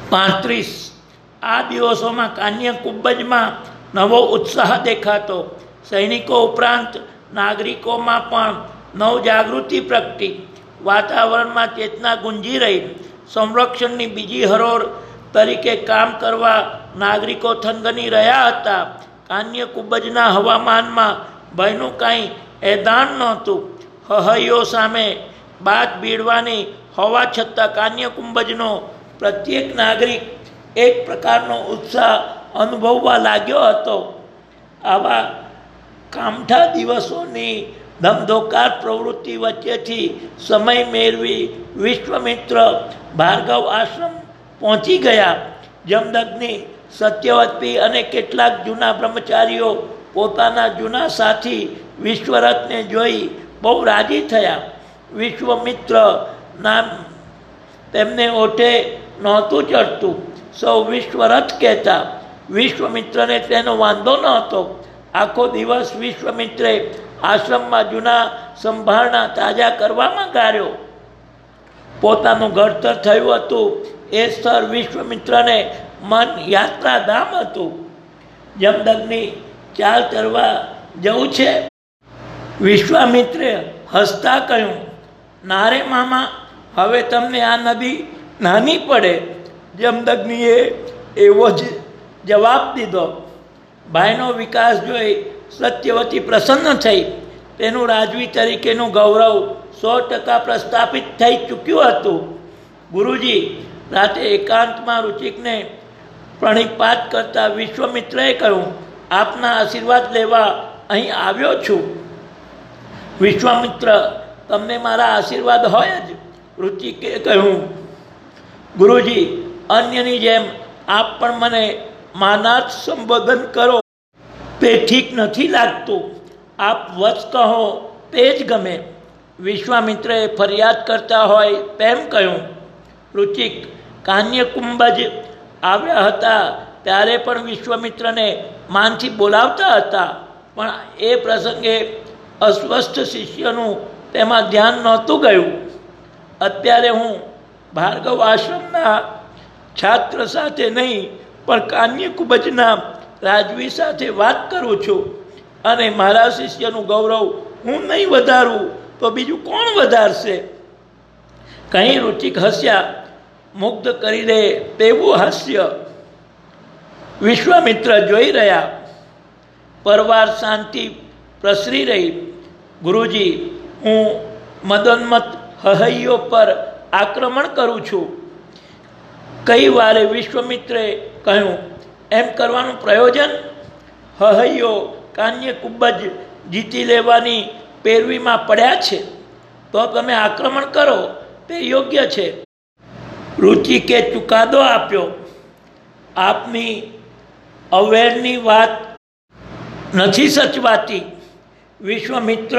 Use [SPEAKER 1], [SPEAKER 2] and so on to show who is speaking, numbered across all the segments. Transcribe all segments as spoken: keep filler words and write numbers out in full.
[SPEAKER 1] પાંત્રીસ. આ દિવસોમાં કાન્યકુબ્બજમાં નવો ઉત્સાહ દેખાતો. સૈનિકો ઉપરાંત નાગરિકોમાં પણ નવ જાગૃતિ પ્રગટી. વાતાવરણમાં ચેતના ગુંજી રહી. સંરક્ષણની બીજી હરોળ તરીકે કામ કરવા નાગરિકો થનગની રહ્યા હતા. કાન્યકુબ્બજના હવામાનમાં ભયનું કાંઈ એધાણ નહોતું. હહૈયો સામે બાદ બીડવાની હોવા છતાં કાન્યકુબ્બજનો પ્રત્યેક નાગરિક એક પ્રકારનો ઉત્સાહ અનુભવવા લાગ્યો હતો. આવા કામઠા દિવસોની ધમધોકાર પ્રવૃત્તિ વચ્ચેથી સમય મેળવી વિશ્વામિત્ર ભાર્ગવ આશ્રમ પહોંચી ગયા. જમદગ્નિ, સત્યવતી અને કેટલાક જૂના બ્રહ્મચારીઓ પોતાના જૂના સાથી વિશ્વરથને જોઈ બહુ રાજી થયા. વિશ્વમિત્ર નામ તેમને ઓઠે નહોતું ચડતું. સૌ વિશ્વરથ કહેતા. વિશ્વમિત્રને તેનો વાંધો ન હતો. આખો દિવસ વિશ્વમિત્રે આશ્રમમાં જૂના સંભાળના તાજા કરવામાં ગાળ્યો. પોતાનું ઘડતર થયું હતું એ સ્થળ વિશ્વમિત્રને મન યાત્રાધામ હતું. જમદગ્નિ ચાલ તરવા જવું છે? વિશ્વામિત્રે હસતા કહ્યું, ના રે મામા, હવે તમને આ નદી નાની પડે. જમદગ્નિએ એવો જ જવાબ દીધો. ભાઈનો વિકાસ જોઈ સત્યવતી પ્રસન્ન થઈ. તેનું રાજવી તરીકેનું ગૌરવ સો ટકા પ્રસ્થાપિત થઈ ચૂક્યું હતું. ગુરુજી, રાતે એકાંતમાં રુચિકને પ્રણિપાત કરતા વિશ્વમિત્રએ કહ્યું, આપના આશીર્વાદ લેવા અહીં આવ્યો છું. વિશ્વામિત્ર, તમને મારા આશીર્વાદ હોય જ. રુચિકે કહ્યું, ગુરુજી, અન્યની જેમ આપ પણ મને માનાર્થ સંબોધન કરો તે ઠીક નથી લાગતું. આપ વત્સ કહો તે જ ગમે. વિશ્વામિત્રએ ફરિયાદ કરતા હોય તેમ કહ્યું. રુચિક કાન્યકુબ્બજ આવ્યા હતા ત્યારે પણ વિશ્વામિત્રને માનથી બોલાવતા હતા, પણ એ પ્રસંગે અસ્વસ્થ શિષ્યનું તેમાં ધ્યાન નહોતું ગયું. અત્યારે હું ભાર્ગવ આશ્રમના છાત્ર સાથે નહીં પણ કાન્યકુબ્બજના રાજવી સાથે વાત કરું છું, અને મારા શિષ્યનું ગૌરવ હું નહીં વધારું તો બીજું કોણ વધારશે? કંઈ રુચિક હસ્યા. મુગ્ધ કરી દે તેવું હાસ્ય. વિશ્વામિત્ર જોઈ રહ્યા. પરવાર શાંતિ પ્રસરી રહી. ગુરુજી, હું મદોન્મત હહૈયો પર આક્રમણ કરું છું. કઈ વારે વિશ્વમિત્રે કહ્યું, એમ કરવાનું પ્રયોજન? હહૈયો કાન્યકુબ્બજ જીતી લેવાની પેરવીમાં પડ્યા છે, તો તમે આક્રમણ કરો તે યોગ્ય છે. રુચિકે ચુકાદો આપ્યો. આપની અવેરની વાત નથી સચવાતી. વિશ્વમિત્ર,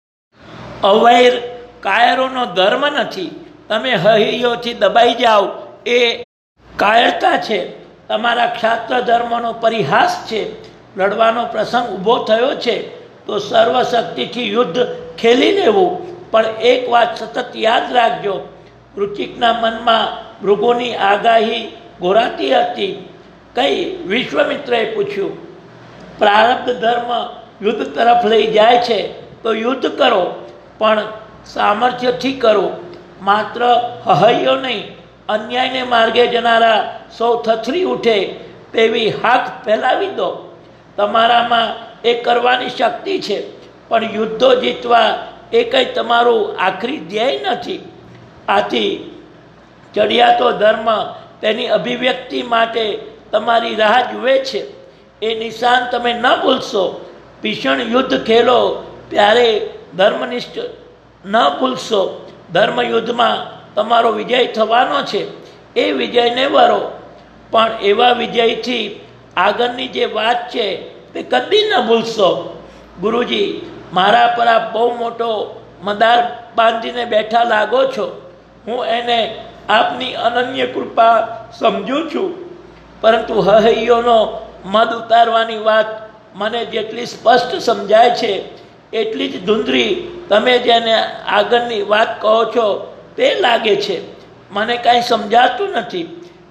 [SPEAKER 1] અવૈર કાયરોનો ધર્મ નથી. તમે હૈયોથી દબાઈ જાઓ એ કાયરતા છે. તમારા ક્ષાત્ર ધર્મનો પરિહાસ છે. લડવાનો પ્રસંગ ઊભો થયો છે તો સર્વશક્તિથી યુદ્ધ ખેલી લેવું. પણ એક વાત સતત યાદ રાખજો. રુચિકના મનમાં મૃગોની આગાહી ઘોરાતી હતી. કઈ? વિશ્વમિત્રએ પૂછ્યું. પ્રારબ્ધ ધર્મ યુદ્ધ તરફ લઈ જાય છે તો યુદ્ધ કરો, પણ સામર્થ્યથી કરો. માત્ર હહૈયો નહીં, અન્યાયને માર્ગે જનારા સૌ થથરી ઉઠે તેવી હાક ફેલાવી દો. તમારામાં એ કરવાની શક્તિ છે, પણ યુદ્ધો જીતવા એ કંઈ તમારું આખરી ધ્યેય નથી. આથી ચડિયાતો ધર્મ તેની અભિવ્યક્તિ માટે તમારી રાહ જુએ છે. એ નિશાન તમે ન ભૂલશો. ભીષણ યુદ્ધ ખેલો ત્યારે ધર્મનિષ્ઠ ન ભૂલશો. ધર્મયુદ્ધમાં તમારો વિજય થવાનો છે. એ વિજયને વરો, પણ એવા વિજયથી આગળની જે વાત છે તે કદી ન ભૂલશો. ગુરુજી, મારા પર આપ બહુ મોટો મદાર બાંધીને બેઠા લાગો છો. હું એને આપની અનન્ય કૃપા સમજું છું, પરંતુ હહૈયોનો મદ ઉતારવાની વાત મને જેટલી સ્પષ્ટ સમજાય છે એટલી જ ધૂંધળી તમે જેને આગળની વાત કહો છો તે લાગે છે. મને કાંઈ સમજાતું નથી.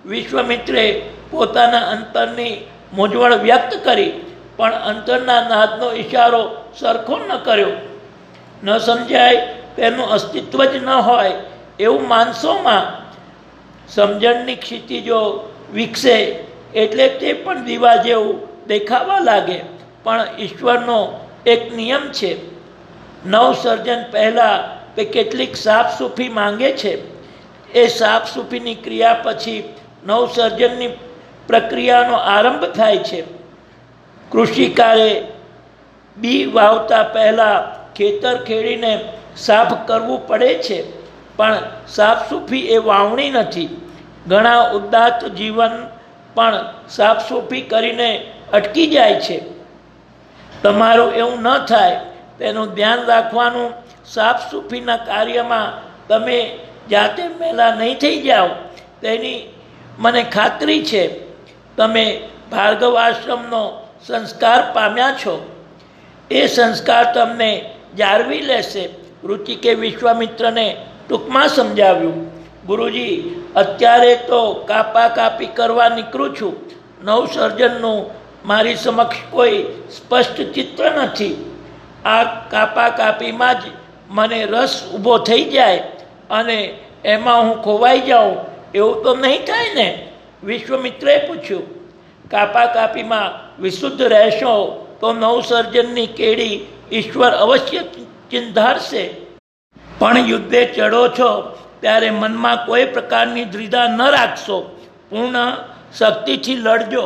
[SPEAKER 1] વિશ્વામિત્રે પોતાના અંતરની મૂંઝવણ વ્યક્ત કરી, પણ અંતરના નાદનો ઈશારો સરખો ન કર્યો. ન સમજાય તેનું અસ્તિત્વ જ ન હોય એવું માનસોમાં સમજણની ક્ષિતિજો વિકસે એટલે તે પણ દીવા જેવું દેખાવા લાગે. પણ ઈશ્વરનો એક નિયમ છે. નવસર્જન પહેલાં તે કેટલીક સાફસૂફી માંગે છે. એ સાફસૂફીની ક્રિયા પછી નવસર્જનની પ્રક્રિયાનો આરંભ થાય છે. કૃષિકારે બી વાવતા પહેલાં ખેતર ખેડીને સાફ કરવું પડે છે, પણ સાફસૂફી એ વાવણી નથી. ઘણા ઉદાત્ત જીવન પણ સાફસૂફી કરીને અટકી જાય છે. તમારું એવું ન થાય તેનું ધ્યાન રાખવાનું. સાફસૂફીના કાર્યમાં તમે જાતે મેલા નહીં થઈ જાઓ તેની મને ખાતરી છે. તમે ભાર્ગવ આશ્રમનો સંસ્કાર પામ્યા છો, એ સંસ્કાર તમને જાળવી લેશે. ઋચિકે વિશ્વામિત્રને ટૂંકમાં સમજાવ્યું. ગુરુજી, અત્યારે તો કાપા કાપી કરવા નીકળું છું. નવસર્જનનું મારી સમક્ષ કોઈ સ્પષ્ટ ચિત્ર નથી. આ કાપા કાપીમાં જ મને રસ ઊભો થઈ જાય અને એમાં હું ખોવાઈ જાઉં એવું તો નહીં થાય ને? વિશ્વામિત્રે પૂછ્યું. કાપા કાપીમાં વિશુદ્ધ રહેશો તો નવસર્જનની કેડી ઈશ્વર અવશ્ય ચિંધારશે. પણ યુદ્ધે ચડો છો ત્યારે મનમાં કોઈ પ્રકારની દ્વિધા ન રાખશો. પૂર્ણ શક્તિથી લડજો.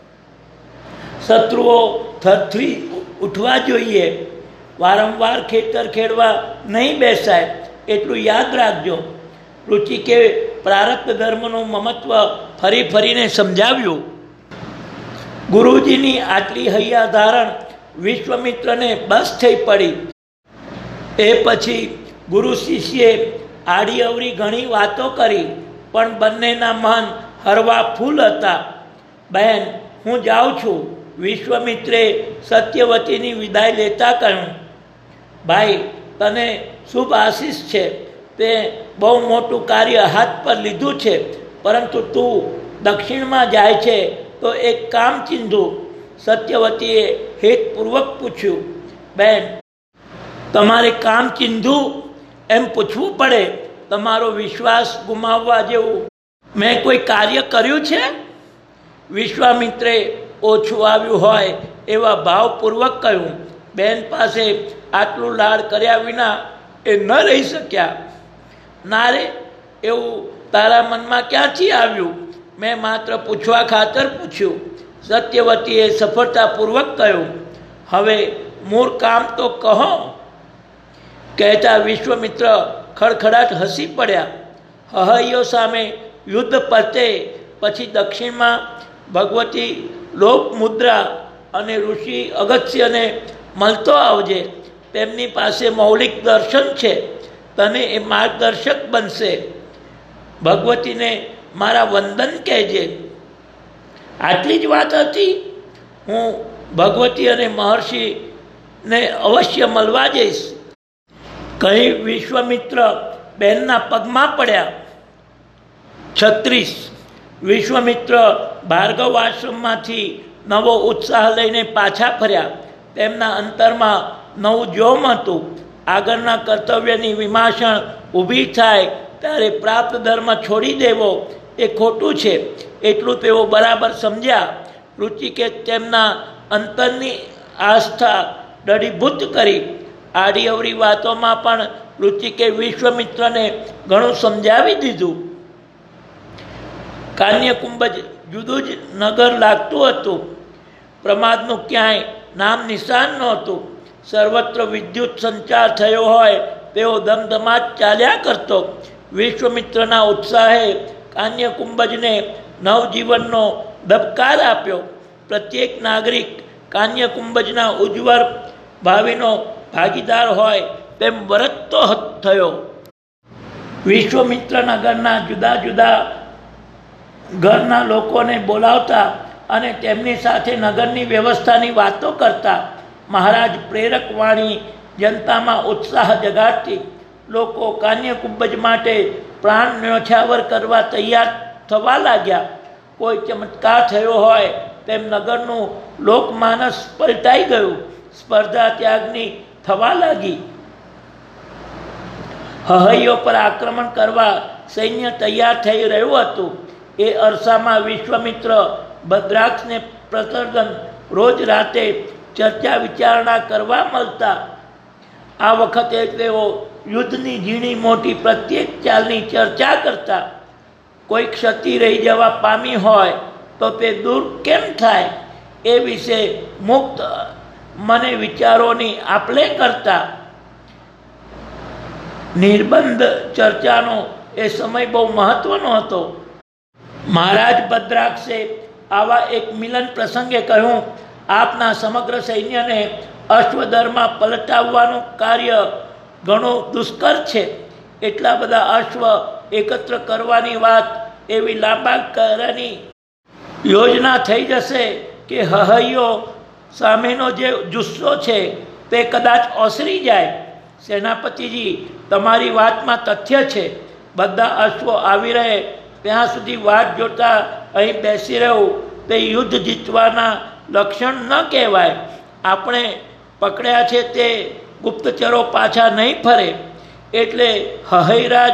[SPEAKER 1] શત્રુઓ થરથરી ઉઠવા જોઈએ. વારંવાર ખેતર ખેડવા નહીં બેસાય એટલું યાદ રાખજો. ઋચિકે પ્રારબ્ધ ધર્મનું મહત્વ ફરી ફરીને સમજાવ્યું. ગુરુજીની આટલી હૈયા ધારણ વિશ્વામિત્રને બસ થઈ પડી. એ પછી ગુરુ શિષ્યે આડી અવળી ઘણી વાતો કરી, પણ બંનેના મન હરવા ફૂલ હતા. બહેન, હું જાઉં છું. વિશ્વામિત્રે સત્યવતીની વિદાય લેતા કહ્યું. ભાઈ, તને શુભ આશીષ છે. તે બહુ મોટું કાર્ય હાથ પર લીધું છે, પરંતુ તું દક્ષિણમાં જાય છે તો એક કામ ચીંધું. સત્યવતીએ હેતપૂર્વક પૂછ્યું. બેન, તમારે કામ ચીંધું એમ પૂછવું પડે? તમારો વિશ્વાસ ગુમાવવા જેવું મેં કોઈ કાર્ય કર્યું છે? વિશ્વામિત્રે ઓછું આવ્યું હોય એવા ભાવપૂર્વક કહ્યું. બેન પાસે આટલું લાડ કર્યા વિના એ ન રહી શક્યા. ના રે, એવું તારા મનમાં ક્યાંથી આવ્યું? મેં માત્ર પૂછવા ખાતર પૂછ્યું. સત્યવતીએ સફળતાપૂર્વક કહ્યું. હવે મૂળ કામ તો કહો. કહેતા વિશ્વામિત્ર ખડખડાટ હસી પડ્યા. હહૈયો સામે યુદ્ધ પતે પછી દક્ષિણમાં ભગવતી લોપમુદ્રા અને ઋષિ અગત્યને મળતો આવજે. તેમની પાસે મૌલિક દર્શન છે. તને એ માર્ગદર્શક બનશે. ભગવતીને મારા વંદન કહેજે. આટલી જ વાત હતી. હું ભગવતી અને મહર્ષિને અવશ્ય મળવા જઈશ. કહી વિશ્વામિત્ર બહેનના પગમાં પડ્યા. છત્રીસ વિશ્વામિત્ર ભાર્ગવ આશ્રમમાંથી નવો ઉત્સાહ લઈને પાછા ફર્યા. તેમના અંતરમાં નવું જોમ હતું. આગળના કર્તવ્યની વિમાસણ ઊભી થાય ત્યારે પ્રાપ્ત ધર્મ છોડી દેવો એ ખોટું છે એટલું તેઓ બરાબર સમજ્યા. ઋચિકે તેમના અંતરની આસ્થા દઢીભૂત કરી. આડી અવળી વાતોમાં પણ ઋચિકે વિશ્વામિત્રને ઘણું સમજાવી દીધું. કાન્યકુંભજ જુદું જ નગર લાગતું હતું. પ્રમાદનું ક્યાંય નામ નિશાન નહોતું. સર્વત્ર વિદ્યુત સંચાર થયો હોય તેવો ધમધમાટ ચાલ્યા કરતો. વિશ્વામિત્રના ઉત્સાહે કાન્યકુંભજને નવજીવનનો ધબકાર આપ્યો. પ્રત્યેક નાગરિક કાન્યકુંભજના ઉજ્જવળ ભાવિનો ભાગીદાર હોય તેમ વરતતો થયો. વિશ્વામિત્ર નગરના જુદા જુદા ઘરના લોકોને બોલાવતા અને તેમની સાથે નગરની વ્યવસ્થાની વાતો કરતા. મહારાજ પ્રેરક વાણી જનતામાં ઉત્સાહ જગાડતી. લોકો કાન્યકુંભજ માટે પ્રાણ ન્યોછાવર કરવા તૈયાર થવા લાગ્યા. કોઈ ચમત્કાર થયો હોય તેમ નગરનું લોકમાનસ પલટાઈ ગયું. સ્પર્ધા ત્યાગની થવા લાગી. હહૈયો પર આક્રમણ કરવા સૈન્ય તૈયાર થઈ રહ્યું હતું. એ અરસામાં વિશ્વામિત્ર ભદ્રાક્ષને પ્રતર્દન રોજ રાતે ચર્ચા વિચારણા કરવા મળતા. આ વખતે તેઓ યુદ્ધની ઝીણી મોટી પ્રત્યેક ચાલની ચર્ચા કરતા. કોઈ ક્ષતિ રહી જવા પામી હોય તો તે દૂર કેમ થાય એ વિશે મુક્ત મને વિચારોની આપલે કરતા. નિર્બંધ ચર્ચાનો એ સમય બહુ મહત્વનો હતો. મહારાજ ભદ્રાક્ષે આવા એક મિલન પ્રસંગે કહ્યું, આપના સમગ્ર સૈન્યને અશ્વદળમાં પલટાવવાનું કાર્ય ઘણું દુષ્કર છે. એટલા બધા અશ્વ એકત્ર કરવાની વાત એવી લાંબા ગાળાની યોજના થઈ જશે કે હહૈયો સામેનો જે જુસ્સો છે તે કદાચ ઓસરી જાય. સેનાપતિજી, તમારી વાતમાં તથ્ય છે. બધા અશ્વો આવી રહે ત્યાં સુધી વાટ જોતા અહીં બેસી રહેવું તે યુદ્ધ જીતવાના લક્ષણ ન કહેવાય. આપણે પકડ્યા છે તે ગુપ્તચરો પાછા નહીં ફરે. એટલે હહૈરાજ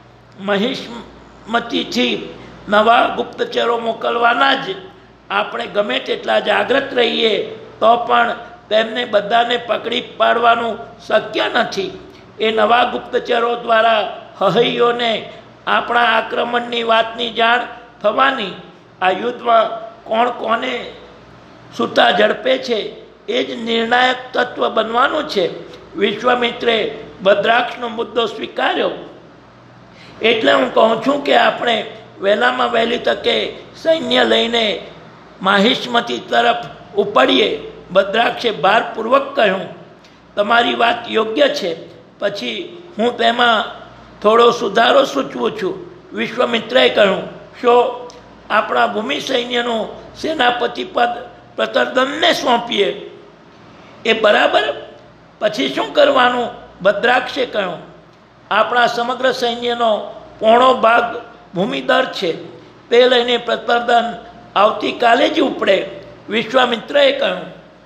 [SPEAKER 1] મહિષ્મતીથી નવા ગુપ્તચરો મોકલવાના જ. આપણે ગમે તેટલા જાગૃત રહીએ તો પણ તેમને બધાને પકડી પાડવાનું શક્ય નથી. એ નવા ગુપ્તચરો દ્વારા હહૈયોને આપણા આક્રમણની વાતની જાણ થવાની. આ યુદ્ધમાં કોણ કોને સૂતા ઝડપે છે એ જ નિર્ણાયક તત્વ બનવાનું છે. વિશ્વામિત્રે ભદ્રાક્ષનો મુદ્દો સ્વીકાર્યો. એટલે હું કહું છું કે આપણે વહેલામાં વહેલી તકે સૈન્ય લઈને માહિષ્મતી તરફ ઉપડીએ. ભદ્રાક્ષે ભારપૂર્વક કહ્યું, તમારી વાત યોગ્ય છે. પછી હું તેમાં થોડો સુધારો સૂચવું છું. વિશ્વામિત્રએ કહ્યું, શો આપણા ભૂમિ સૈન્યનું સેનાપતિ પદ પ્રતર્દનને સોંપીએ એ બરાબર? પછી શું કરવાનું? ભદ્રાક્ષે કહ્યું, આપણા સમગ્ર સૈન્યનો પોણો ભાગ ભૂમિદર છે. તે લઈને પ્રતર્દન આવતીકાલે જ ઉપડે. વિશ્વામિત્રએ કહ્યું,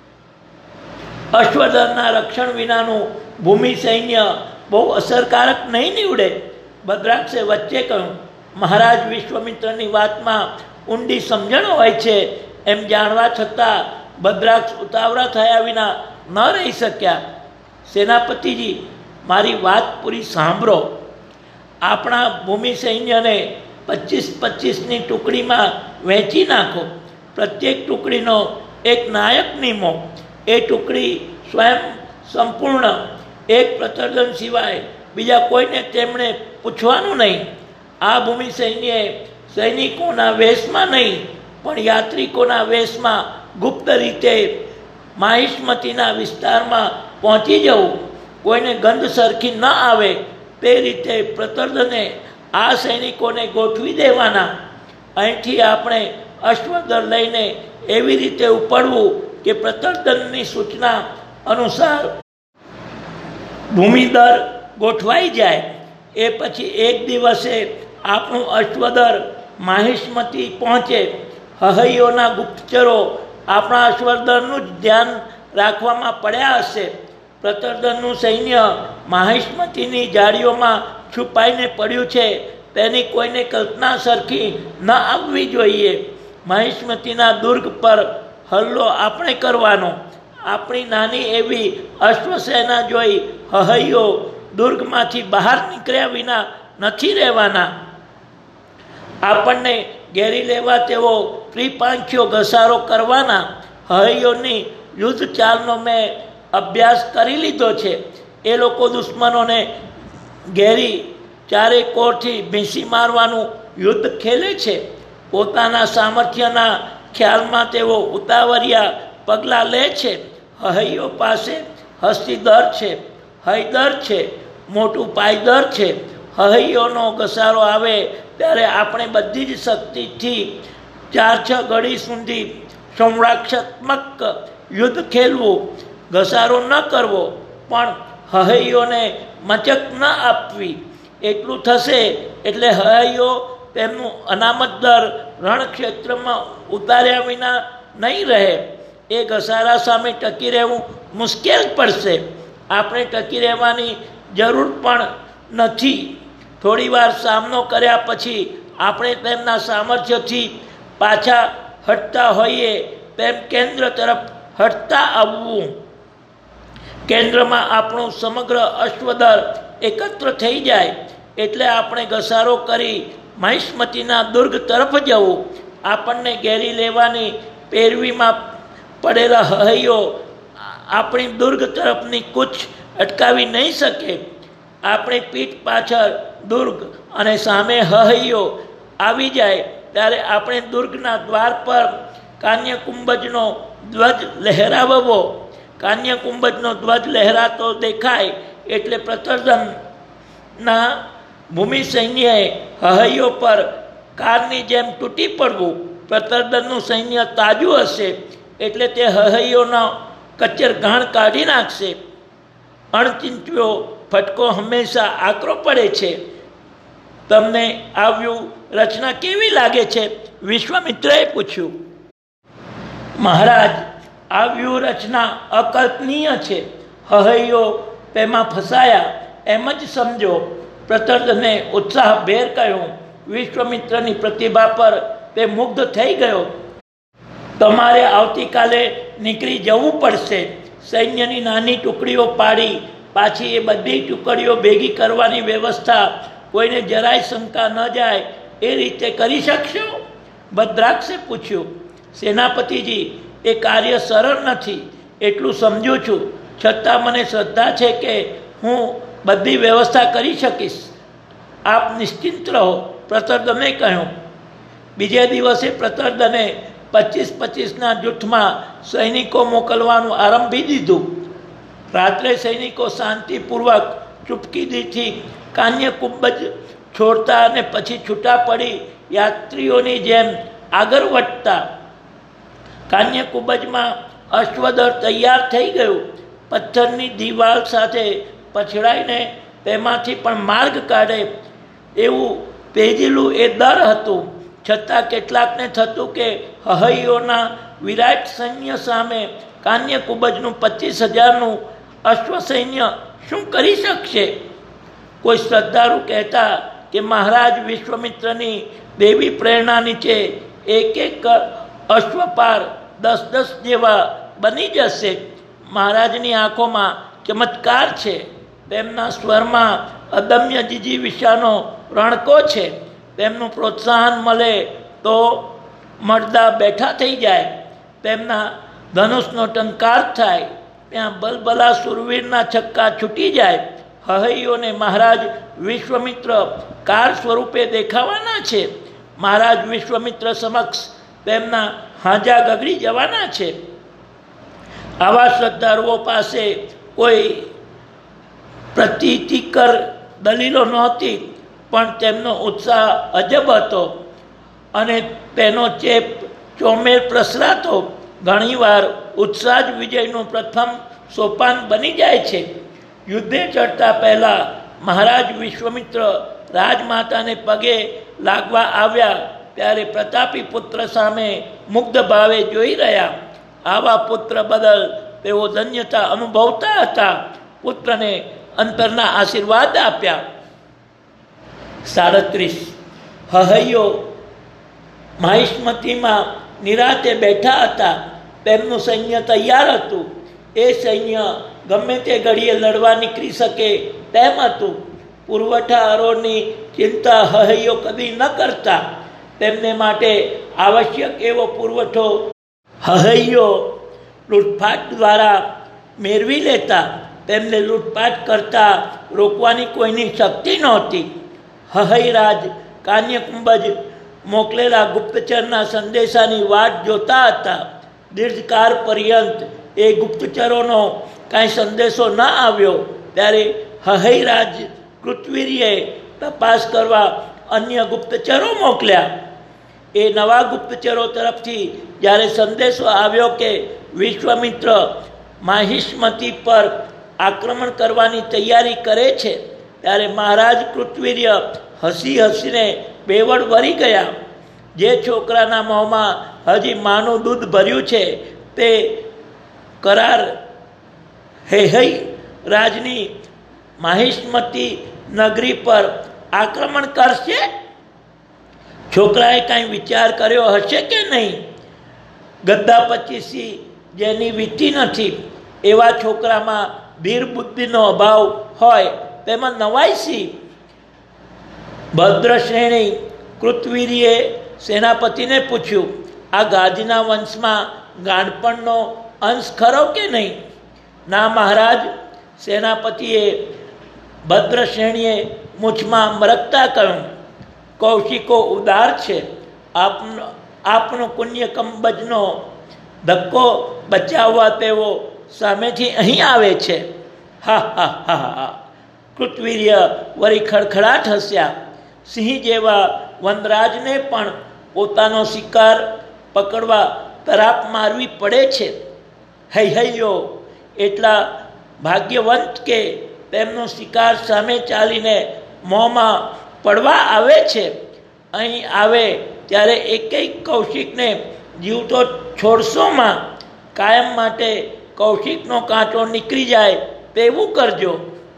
[SPEAKER 1] અશ્વદળના રક્ષણ વિનાનું ભૂમિ સૈન્ય બહુ અસરકારક નહીં નીવડે. ભદ્રાક્ષે વચ્ચે કહ્યું, મહારાજ વિશ્વામિત્રની વાતમાં ઊંડી સમજણ હોય છે એમ જાણવા છતાં ભદ્રાક્ષ ઉતાવળા થયા વિના ન રહી શક્યા. સેનાપતિજી, મારી વાત પૂરી સાંભળો. આપણા ભૂમિ સૈન્યને પચીસ પચીસની ટુકડીમાં વહેંચી નાખો. પ્રત્યેક ટુકડીનો એક નાયક નિમો. એ ટુકડી સ્વયં સંપૂર્ણ. એક પ્રતર્દન સિવાય બીજા કોઈને તેમણે પૂછવાનું નહીં. આ ભૂમિ સૈન્યએ સૈનિકોના વેશમાં નહીં પણ યાત્રિકોના વેશમાં ગુપ્ત રીતે માહિષ્મતીના વિસ્તારમાં પહોંચી જવું. કોઈને ગંધ સરખી ન આવે તે રીતે પ્રતર્દને આ સૈનિકોને ગોઠવી દેવાના. અહીંથી આપણે અશ્વદળ લઈને એવી રીતે ઉપડવું કે પ્રતર્દનની સૂચના અનુસાર ભૂમિદર ગોઠવાઈ જાય. એ પછી એક દિવસે આપણું અશ્વદળ માહિષ્મતી પહોંચે. હહૈયોના ગુપ્તચરો આપણા અશ્વદળનું જ ધ્યાન રાખવામાં પડ્યા હશે. પ્રતર્દનનું સૈન્ય માહિષ્મતીની જાળીઓમાં છુપાઈને પડ્યું છે તેની કોઈને કલ્પના સરખી ન આવવી જોઈએ. માહિષ્મતીના દુર્ગ પર હલ્લો આપણે કરવાનો. આપણી નાની એવી અશ્વસેના જોઈ હહૈયો દુર્ગમાંથી બહાર નીકળ્યા વિના નથી રહેવાના. આપણને ઘેરી લેવા તેઓ ત્રિપાંખીઓ ઘસારો કરવાના. હહૈયોની યુદ્ધ ચાલનો મેં અભ્યાસ કરી લીધો છે. એ લોકો દુશ્મનોને ઘેરી ચારે કોરથી ભીંસી મારવાનું યુદ્ધ ખેલે છે. પોતાના સામર્થ્યના ખ્યાલમાં તેઓ ઉતાવળિયા પગલાં લે છે. હૈયો પાસે હસ્તીદર છે, હૈદર છે, મોટું પાયદર છે. હૈયોનો ઘસારો આવે ત્યારે આપણે બધી જ શક્તિથી ચાર છ ઘડી સુધી સંરક્ષાત્મક યુદ્ધ ખેલવું. ઘસારો ન કરવો પણ હૈયોને મચક ન આપવી. એટલું થશે એટલે હૈયો તેમનું અનામત દર રણક્ષેત્રમાં ઉતાર્યા વિના નહીં રહે. એ ઘસારા સામે ટકી રહેવું મુશ્કેલ પડશે. આપણે ટકી રહેવાની જરૂર પણ નથી. થોડી વાર સામનો કર્યા પછી આપણે તેમના સામર્થ્યથી પાછા હટતા હોઈએ તેમ કેન્દ્ર તરફ હટતા આવવું. કેન્દ્રમાં આપણું સમગ્ર અશ્વદળ એકત્ર થઈ જાય એટલે આપણે ઘસારો કરી મહિષ્મતીના દુર્ગ તરફ જવું. આપણને ઘેરી લેવાની પેરવીમાં પડેલા હૈયો આપણી દુર્ગ તરફની કૂચ અટકાવી નહીં શકે. આપણી પીઠ પાછળ દુર્ગ અને સામે હૈયો આવી જાય ત્યારે આપણે દુર્ગના દ્વાર પર કાન્યકુંભજનો ધ્વજ લહેરાવવો. કાન્યકુંભજનો ધ્વજ લહેરાતો દેખાય એટલે પ્રતર્દનના ભૂમિ સૈન્યએ હૈયો પર કારની જેમ તૂટી પડવું. પ્રતર્દનનું સૈન્ય તાજું હશે એટલે તે હૈયોનો કચ્ચર ઘાણ કાઢી નાખશે. અણચિંત્યો ફટકો હંમેશા આકરો પડે છે. તમને આ વ્યૂહ રચના કેવી લાગે છે? વિશ્વામિત્રએ પૂછ્યું. મહારાજ, આ વ્યૂહ રચના અકલ્પનીય છે. હૈયો તેમાં ફસાયા એમ જ સમજો. પ્રતર્દને ઉત્સાહભેર કહ્યું. વિશ્વામિત્રની પ્રતિભા પર તે મુગ્ધ થઈ ગયો. તમારે આવતીકાલે નીકળી જવું પડશે. સૈન્યની નાની ટુકડીઓ પાડી પાછી એ બધી ટુકડીઓ ભેગી કરવાની વ્યવસ્થા કોઈને જરાય શંકા ન જાય એ રીતે કરી શકશો? ભદ્રાક્ષે પૂછ્યું. સેનાપતિજી, એ કાર્ય સરળ નથી એટલું સમજું છું, છતાં મને શ્રદ્ધા છે કે હું બધી વ્યવસ્થા કરી શકીશ. આપ નિશ્ચિંત રહો, પ્રતર્દને કહ્યું. બીજે દિવસે પ્રતર્દને પચીસ પચીસના જૂથમાં સૈનિકો મોકલવાનું આરંભી દીધું. રાત્રે સૈનિકો શાંતિપૂર્વક ચૂપકીદીથી કાન્યકુંભજ છોડતા અને પછી છૂટા પડી યાત્રીઓની જેમ આગળ વધતા. કાન્યકુંભજમાં અશ્વદળ તૈયાર થઈ ગયું. પથ્થરની દિવાલ સાથે પછડાઈને તેમાંથી પણ માર્ગ કાઢે એવું પેજેલું એ દર હતું. છતાં કેટલાકને થતું કે હૈયોના વિરાટ સૈન્ય સામે કાન્યકુંભજનું પચીસ હજારનું અશ્વ સૈન્ય શું કરી શકશે? કોઈ શ્રદ્ધાળુ કહેતા કે મહારાજ વિશ્વામિત્રની દેવી પ્રેરણા નીચે એક એક અશ્વપાર દસ દસ જેવા બની જશે. મહારાજની આંખોમાં ચમત્કાર છે. તેમના સ્વરમાં અદમ્ય જીજીવિષાનો રણકો છે. તેમનું પ્રોત્સાહન મળે તો મળદા બેઠા થઈ જાય. તેમના ધનુષનો ટંકાર થાય ત્યાં બલબલા સુરવીરના છક્કા છૂટી જાય. હૈયોને મહારાજ વિશ્વામિત્ર કાર સ્વરૂપે દેખાવાના છે. મહારાજ વિશ્વામિત્ર સમક્ષ તેમના હાજા ગગડી જવાના છે. આવા શ્રદ્ધાળુઓ પાસે કોઈ પ્રતીતિકર દલીલો નહોતી, પણ તેમનો ઉત્સાહ અજબ હતો અને તેનો ચેપ ચોમેર પ્રસરાતો. ઘણીવાર ઉત્સાહ જ વિજયનું પ્રથમ સોપાન બની જાય છે. યુદ્ધે ચડતા પહેલાં મહારાજ વિશ્વામિત્ર રાજમાતાને પગે લાગવા આવ્યા ત્યારે પ્રતાપી પુત્ર સામે મુગ્ધ ભાવે જોઈ રહ્યા. આવા પુત્ર બદલ તેઓ ધન્યતા અનુભવતા હતા. પુત્રને અંતરના આશીર્વાદ આપ્યા. સાડત્રીસ. હૈયો મહિષ્મતીમાં નિરાતે બેઠા હતા. તેમનું સૈન્ય તૈયાર હતું. એ સૈન્ય ગમે તે ઘડીએ લડવા નીકળી શકે તેમ હતું. પુરવઠા હરોળની ચિંતા હૈયો કદી ન કરતા. તેમને માટે આવશ્યક એવો પુરવઠો હૈયો લૂંટફાટ દ્વારા મેળવી લેતા. તેમને લૂંટફાટ કરતા રોકવાની કોઈની શક્તિ નહોતી. હૈરાજ કાન્યકુંભજ મોકલેલા ગુપ્તચરના સંદેશાની વાટ જોતા હતા. દીર્ઘકાળ પર્યંત એ ગુપ્તચરોનો કાંઈ સંદેશો ન આવ્યો ત્યારે હૈરાજ કૃતવીર્યે તપાસ કરવા અન્ય ગુપ્તચરો મોકલ્યા. એ નવા ગુપ્તચરો તરફથી જ્યારે સંદેશો આવ્યો કે વિશ્વામિત્ર માહિષ્મતી પર આક્રમણ કરવાની તૈયારી કરે છે ત્યારે મહારાજ કૃતવીર્ય હસી હસીને બેવડ વળી ગયા. જે છોકરાના મોંમાં હજી માનું દૂધ ભર્યું છે તે કરાર હેહઈ રાજની માહિષ્મતી નગરી પર આક્રમણ કરશે. છોકરાએ કાંઈ વિચાર કર્યો હશે કે નહીં? ગદ્દા પચીસી જેની વીતી નથી એવા છોકરામાં ધીર બુદ્ધિનો અભાવ હોય તેમાં નવાઈશી. ભદ્રશ્રેણી કૃતવીર્યે સેનાપતિને પૂછ્યું, આ ગાદીના વંશમાં ગાંડપણનો અંશ ખરો કે નહીં? ના મહારાજ, સેનાપતિએ ભદ્રશ્રેણીએ મૂછમાં મરકતા કહ્યું, કૌશિકો ઉદાર છે. આપનો આપનો પુણ્ય કંબજનો ધક્કો બચાવવા તેઓ સામેથી અહીં આવે છે. હા હા હા હા. કૃતવીર્ય વળી ખડખડાટ હસ્યા. સિંહ જેવા વનરાજને પણ પોતાનો શિકાર પકડવા તરાપ મારવી પડે છે. હૈહૈયો એટલા ભાગ્યવંત કે તેમનો શિકાર સામે ચાલીને મોંમાં પડવા આવે છે. અહીં આવે ત્યારે એકેય કૌશિકને જીવતો છોડશોમાં. કાયમ માટે કૌશિકનો કાંટો નીકળી જાય તેવું કરજો.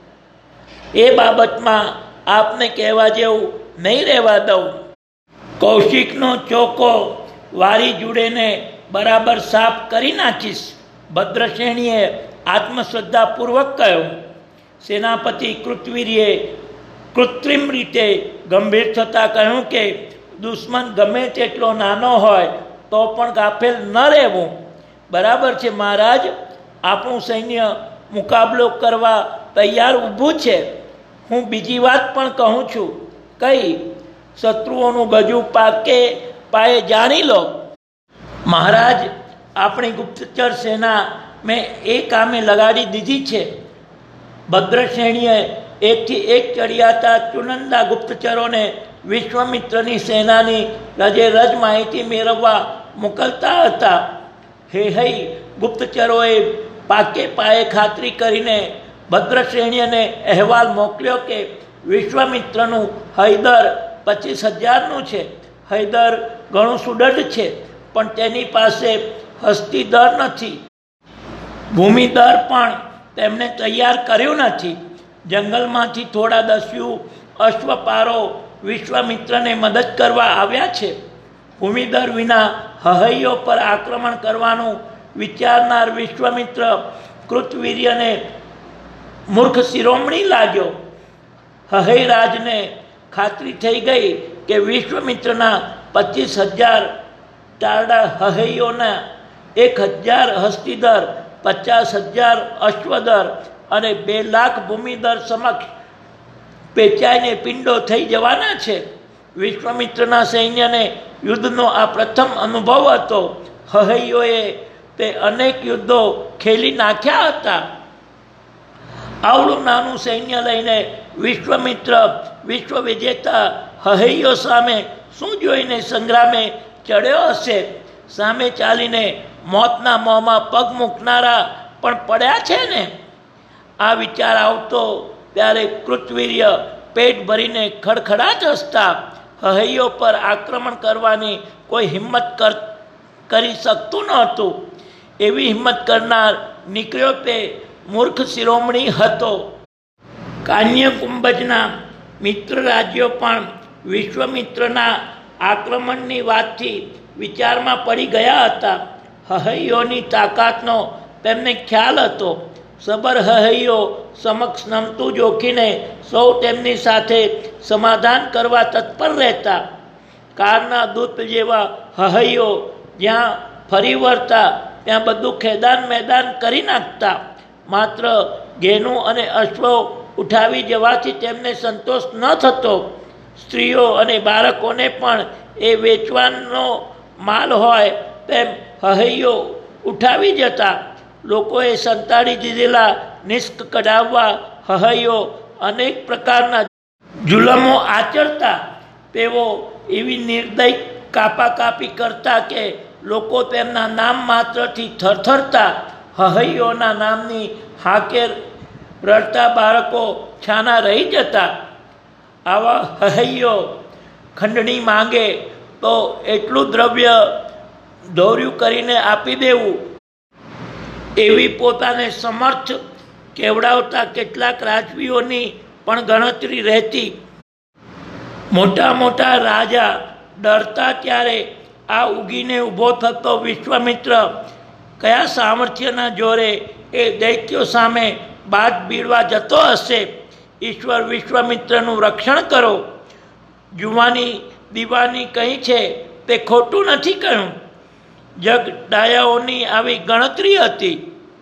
[SPEAKER 1] એ બાબતમાં આપને કહેવા જેવું નહીં રહેવા દઉં. કૌશિકનો ચોકો વારી જોડેને બરાબર સાફ કરી નાખીશ. ભદ્રશ્રેણીએ આત્મશ્રદ્ધાપૂર્વક કહ્યું. સેનાપતિ કૃતવીર્યે કૃત્રિમ રીતે ગંભીર થતાં કહ્યું કે દુશ્મન ગમે તેટલો નાનો હોય તો પણ ગાફેલ ન રહેવું. બરાબર છે મહારાજ, આપણું સૈન્ય મુકાબલો કરવા તૈયાર ઊભું છે. હું બીજી વાત પણ કહું છું. કઈ? શત્રુઓનું ગજુ પાકે પાયે જાણી લો. મહારાજ, આપણી ગુપ્તચર સેના મેં એ કામે લગાડી દીધી છે. ભદ્રશ્રેણીએ એકથી એક ચડિયાતા ચુનંદા ગુપ્તચરોને વિશ્વામિત્રની સેનાની રજે રજ માહિતી મેળવવા મોકલતા હતા. હે હૈ ગુપ્તચરોએ પાકે પાયે ખાતરી કરીને ભદ્રશ્રેણીને અહેવાલ મોકલ્યો કે વિશ્વામિત્રનું હૈદર પચીસ હજારનું છે. હૈદર ઘણું સુદૃઢ છે, પણ તેની પાસે હસ્તીદર નથી. ભૂમિદર પણ તેમણે તૈયાર કર્યું નથી. જંગલમાંથી થોડા દસ્યુ અશ્વપારો વિશ્વામિત્રને મદદ કરવા આવ્યા છે. ભૂમિદર વિના હહૈયો પર આક્રમણ કરવાનું વિચારનાર વિશ્વામિત્ર કૃતવીર્યને મૂર્ખ શિરોમણી લાગ્યો. હહૈરાજને ખાતરી થઈ ગઈ કે વિશ્વામિત્રના પચીસ હજાર ટારડા હહૈયોના એક હજાર હસ્તીદર, પચાસ હજાર અશ્વદર અને બે લાખ ભૂમિદર સમક્ષ પેચાઈને પિંડો થઈ જવાના છે. વિશ્વામિત્રના સૈન્યને યુદ્ધનો આ પ્રથમ અનુભવ હતો. હહૈયોએ તે અનેક યુદ્ધો ખેલી નાખ્યા હતા. આવડું નાનું સૈન્ય લઈને વિશ્વામિત્ર વિશ્વ વિજેતા હહૈયો સામે શું જોઈને સંગ્રામે ચડ્યો હશે? સામે ચાલીને મોતના મોંમાં પગ મૂકનારા પણ પડ્યા છે ને. આ વિચાર આવતો ત્યારે કૃતવીર્ય પેટ ભરીને ખડખડાટ હસતા. હહૈયો પર આક્રમણ કરવાની કોઈ હિંમત કર કરી શકતું નહોતું. એવી હિંમત કરનાર નીકળ્યો તે મૂર્ખ શિરોમણી હતો. કાન્યકુંભજના મિત્ર રાજ્યો પણ વિશ્વામિત્રના આક્રમણની વાતથી વિચારમાં પડી ગયા હતા. હહૈયોની તાકાતનો તેમને ખ્યાલ હતો. સબર હહૈયો સમક્ષ નમતું જોખીને સૌ તેમની સાથે સમાધાન કરવા તત્પર રહેતા. કારના દૂત જેવા હહૈયો જ્યાં ફરી વળતા ત્યાં બધું ખેદાન મેદાન કરી નાખતા. માત્ર ઘેનું અને અશ્વો ઉઠાવી જવાથી તેમને સંતોષ ન થતો. સ્ત્રીઓ અને બાળકોને પણ એ વેચવાનો માલ હોય તેમ હહૈયો ઉઠાવી જતા. લોકોએ સંતાડી દીધેલા નિષ્ક કઢાવવા હહૈયો અનેક પ્રકારના જુલમો આચરતા. તેઓ એવી નિર્દય કાપાકાપી કરતા કે લોકો તેમના નામ માત્રથી થરથરતા. હહૈયોના નામની હાકેર રડતા બાળકો છાના રહી જતા. આવા હહૈયો ખંડણી માંગે તો એટલું દ્રવ્ય ધૌર્યું કરીને આપી દેવું, એવી પોતાને સમર્થ કેવડાવતા કેટલાક રાજવીઓની પણ ગણતરી રહેતી. મોટા મોટા રાજા ડરતા ત્યારે આ ઉગીને ઊભો થતો વિશ્વામિત્ર કયા સામર્થ્યના જોરે એ દૈત્યો સામે બાદ બીડવા જતો હશે? ઈશ્વર વિશ્વામિત્રનું રક્ષણ કરો. જુવાની દીવાની કહી છે તે ખોટું નથી કહ્યું. જગ ડાયાઓની આવી ગણતરી હતી.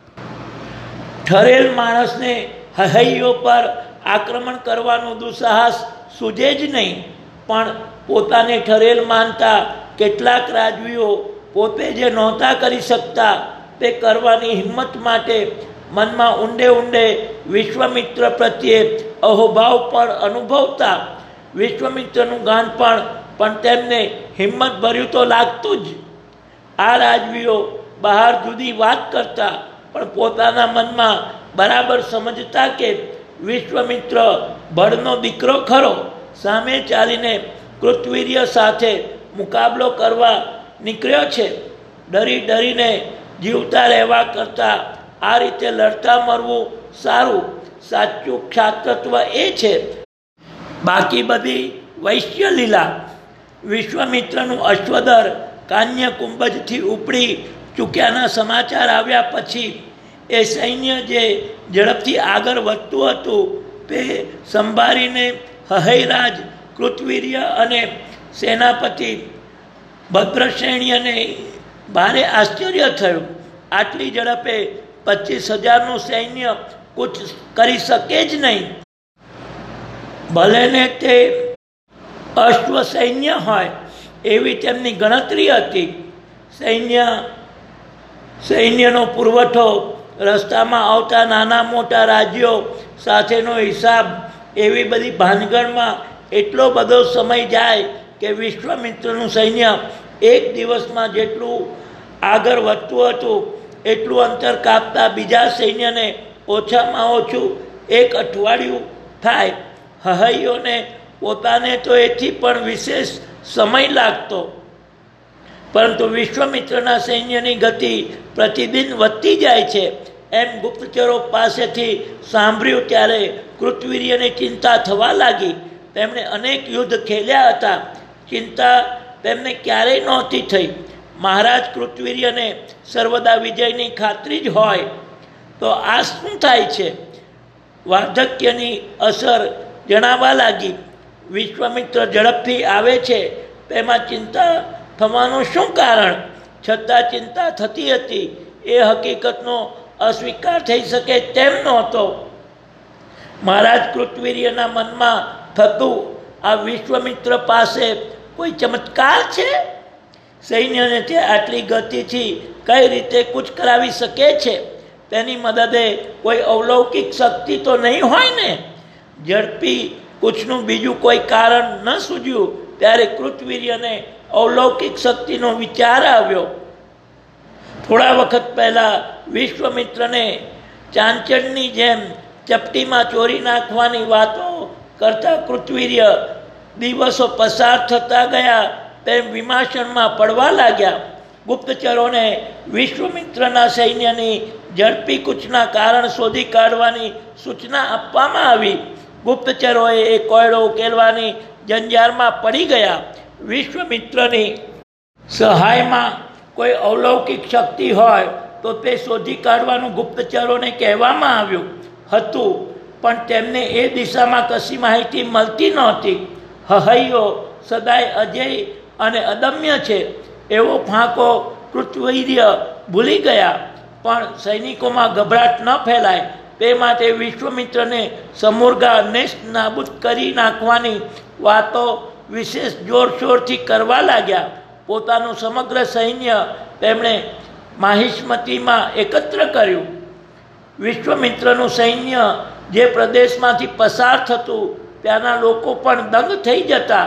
[SPEAKER 1] ઠરેલ માણસને હૈયો પર આક્રમણ કરવાનું દુસ્સાહસ સૂઝે જ નહીં, પણ પોતાને ઠરેલ માનતા કેટલાક રાજવીઓ પોતે જે નહોતા કરી શકતા તે કરવાની હિંમત માટે મનમાં ઊંડે ઊંડે વિશ્વામિત્ર પ્રત્યે અહોભાવ પણ અનુભવતા. વિશ્વામિત્રનું ગાન પણ પણ તેમને હિંમત ભર્યું તો લાગતું જ. આ રાજવીઓ બહાર જુદી વાત કરતા, પણ પોતાના મનમાં બરાબર સમજતા કે વિશ્વામિત્ર બળનો દીકરો ખરો, સામે ચાલીને કૃતવીર્ય સાથે મુકાબલો કરવા નીકળ્યો છે. ડરી ડરીને જીવતા રહેવા કરતાં આ રીતે લડતા મરવું સારું. સાચું ક્ષાત્રત્વ એ છે, બાકી બધી વૈશ્ય લીલા. વિશ્વામિત્રનું અશ્વદળ કાન્ય કુંભજથી ઉપડી ચૂક્યાના સમાચાર આવ્યા પછી એ સૈન્ય જે ઝડપથી આગળ વધતું હતું તે સંભાળીને હહૈરાજ કૃતવીર્ય અને સેનાપતિ ભદ્રશ્રેણીને ભારે આશ્ચર્ય થયું. આટલી ઝડપે પચીસ હજારનું સૈન્ય કૂચ કરી શકે જ નહીં. ભલે ને તે અશ્વ સૈન્ય હોય એવી તેમની ગણતરી હતી. સૈન્ય સૈન્યનો પુરવઠો, રસ્તામાં આવતા નાના મોટા રાજ્યો સાથેનો હિસાબ, એવી બધી ભાનગડમાં એટલો બધો સમય જાય કે વિશ્વામિત્રનું સૈન્ય એક દિવસમાં જેટલું આગળ વધતું હતું એટલું અંતર કાપતા બીજા સૈન્યને ઓછામાં ઓછું એક અઠવાડિયું થાય. હહૈયોને પોતાને તો એથી પણ વિશેષ સમય લાગતો, પરંતુ વિશ્વામિત્રના સૈન્યની ગતિ પ્રતિદિન વધતી જાય છે એમ ગુપ્તચરો પાસેથી સાંભળ્યું ત્યારે કૃતવીર્યની ચિંતા થવા લાગી. તેમણે અનેક યુદ્ધ ખેલ્યા હતા, ચિંતા તેમને ક્યારેય નહોતી થઈ. મહારાજ કૃતવીર્યને સર્વદા વિજયની ખાતરી જ હોય તો આ શું થાય છે? વાર્ધક્યની અસર જણાવવા લાગી. વિશ્વામિત્ર ઝડપથી આવે છે તેમાં ચિંતા થવાનું શું કારણ? છતાં ચિંતા થતી હતી એ હકીકતનો અસ્વીકાર થઈ શકે તેમ નહોતો. મહારાજ કૃતવીર્યના મનમાં થતું, આ વિશ્વામિત્ર પાસે કોઈ ચમત્કાર છે? સૈન્યને તે આટલી ગતિથી કઈ રીતે કૂચ કરાવી શકે છે? તેની મદદે કોઈ અવલૌકિક શક્તિ તો નહીં હોય ને? ઝડપી કૂચનું બીજું કોઈ કારણ ન સૂઝ્યું ત્યારે કૃતવીર્યને અવલૌકિક શક્તિનો વિચાર આવ્યો. થોડા વખત પહેલા વિશ્વામિત્રને ચાંચડની જેમ ચપટીમાં ચોરી નાખવાની વાતો કરતા કૃતવીર્ય દિવસો પસાર થતા ગયા તેમ વિમાસણમાં પડવા લાગ્યા. ગુપ્તચરોને વિશ્વામિત્રના સૈન્યની ઝડપી કૂચના કારણ શોધી કાઢવાની સૂચના આપવામાં આવી. ગુપ્તચરોએ એ કોયડો ઉકેલવાની જંજારમાં પડી ગયા. વિશ્વામિત્રની સહાયમાં કોઈ અવલૌકિક શક્તિ હોય તો તે શોધી કાઢવાનું ગુપ્તચરોને કહેવામાં આવ્યું હતું, પણ તેમને એ દિશામાં કશી માહિતી મળતી નહોતી. હહૈયો સદાય અજેય અને અદમ્ય છે એવો ફાંકો કૃતવીર્ય ભૂલી ગયા. પણ સૈનિકોમાં ગભરાટ ન ફેલાય તે માટે વિશ્વામિત્રને સમૂરગા નેસ્ત નાબૂદ કરી નાખવાની વાતો વિશેષ જોરશોરથી કરવા લાગ્યા. પોતાનું સમગ્ર સૈન્ય તેમણે માહિષ્મતીમાં એકત્ર કર્યું. વિશ્વામિત્રનું સૈન્ય જે પ્રદેશમાંથી પસાર થતું ત્યાંના લોકો પણ દંગ થઈ જતા.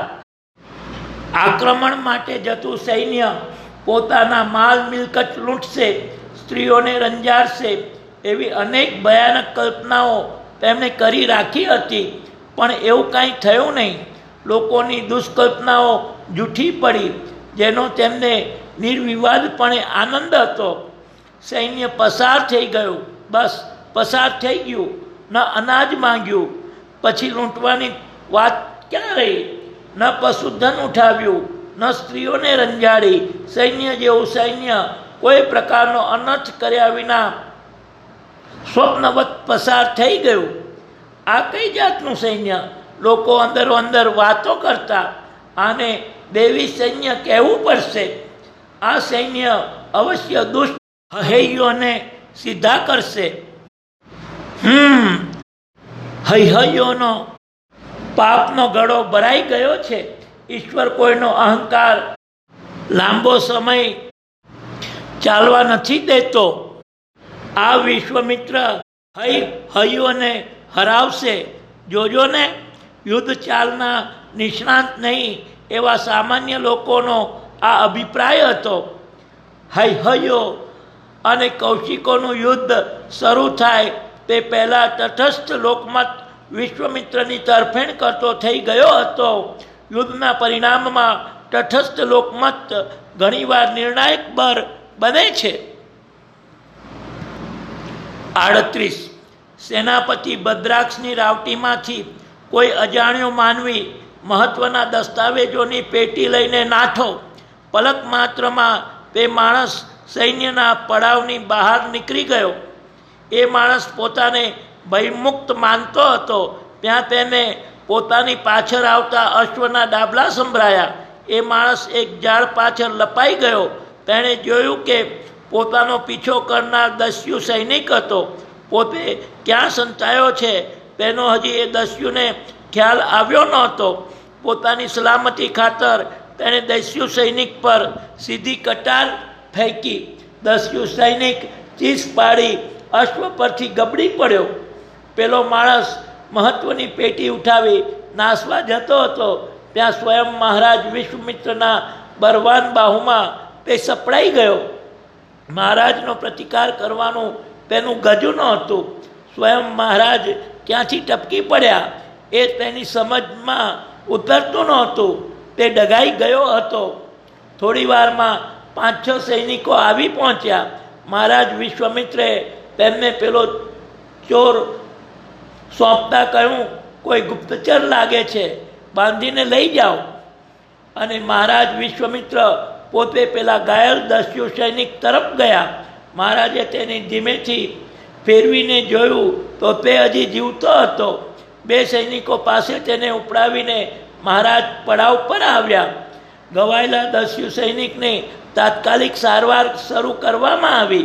[SPEAKER 1] આક્રમણ માટે જતું સૈન્ય પોતાના માલ મિલકત લૂંટશે, સ્ત્રીઓને રંજાડશે એવી અનેક ભયાનક કલ્પનાઓ તેમણે કરી રાખી હતી, પણ એવું કાંઈ થયું નહીં. લોકોની દુષ્કલ્પનાઓ જૂઠી પડી, જેનો તેમને નિર્વિવાદપણે આનંદ હતો. સૈન્ય પસાર થઈ ગયું, બસ પસાર થઈ ગયું. ન અનાજ માંગ્યું, પછી લૂંટવાની વાત ક્યાં રહી? ન પશુધન ઉઠાવ્યું, ન સ્ત્રીઓને રંજાડી. સૈન્ય જેવું સૈન્ય કોઈ પ્રકારનો અનર્થ કર્યા વિના સ્વપ્નવત પસાર થઈ ગયું. આ કઈ જાતનું સૈન્ય? લોકો અંદરો અંદર વાતો કરતા, આને દેવી સૈન્ય કહેવું પડશે. આ સૈન્ય અવશ્ય દુષ્ટ હૈયોને સીધા કરશે. હમ હૈહૈયોનો પાપનો ગળો ભરાઈ ગયો છે. ઈશ્વર કોઈનો અહંકાર લાંબો સમય ચાલવા નથી દેતો. આ વિશ્વમિત્ર હૈ હૈયોને હરાવશે. જોજો ને, યુદ્ધ ચાલના નિષ્ણાંત નહીં એવા સામાન્ય લોકોનો આ અભિપ્રાય હતો. હૈહૈયો અને કૌશિકોનું યુદ્ધ શરૂ થાય તે પહેલાં તટસ્થ લોકમત વિશ્વમિત્રની તરફેણ કરતો થઈ ગયો હતો. યુદ્ધના પરિણામમાં તટસ્થ લોકમત ઘણીવાર નિર્ણાયક બર બને છે. આડત્રીસ સેનાપતિ ભદ્રાક્ષની રાવટીમાંથી કોઈ અજાણ્યો માનવી મહત્વના દસ્તાવેજોની પેટી લઈને નાઠો. પલક માત્રમાં તે માણસ સૈન્યના પડાવની બહાર નીકળી ગયો. એ માણસ પોતાને ભયમુક્ત માનતો હતો. ત્યાં તેને પોતાની પાછળ આવતા અશ્વના ડાબલા સંભળાયા. એ માણસ એક ઝાડ પાછળ લપાઈ ગયો. તેણે જોયું કે પોતાનો પીછો કરનાર દસ્યુ સૈનિક હતો. પોતે ક્યાં સંતાયો છે તેનો હજી એ દસ્યુને ખ્યાલ આવ્યો નહોતો. પોતાની સલામતી ખાતર તેણે દસ્યુ સૈનિક પર સીધી કટાર ફેંકી. દસ્યુ સૈનિક ચીસ પાડી અશ્વ પરથી ગબડી પડ્યો. પેલો માણસ મહત્વની પેટી ઉઠાવી નાસવા જતો હતો. ત્યાં સ્વયં મહારાજ વિશ્વમિત્રના બરવાન બાહુમાં તે સપડાઈ ગયો. મહારાજનો પ્રતિકાર કરવાનું તેનું ગજું નહોતું. સ્વયં મહારાજ ક્યાંથી ટપકી પડ્યા એ તેની સમજમાં ઉતરતું નહોતું. તે ડગાઈ ગયો હતો. થોડી વારમાં પાંચ છ સૈનિકો આવી પહોંચ્યા. મહારાજ વિશ્વમિત્રે તેમને પેલો ચોર સોંપતા કહ્યું, કોઈ ગુપ્તચર લાગે છે, બાંધીને લઈ જાઓ. અને મહારાજ વિશ્વમિત્ર પોતે પેલા ઘાયલ દસ્યુ સૈનિક તરફ ગયા. મહારાજે તેની ધીમેથી ફેરવીને જોયું તો તે હજી જીવતો હતો. બે સૈનિકો પાસે તેને ઉપડાવીને મહારાજ પડાવ પર આવ્યા. ઘવાયેલા દસ્યુ સૈનિકને તાત્કાલિક સારવાર શરૂ કરવામાં આવી.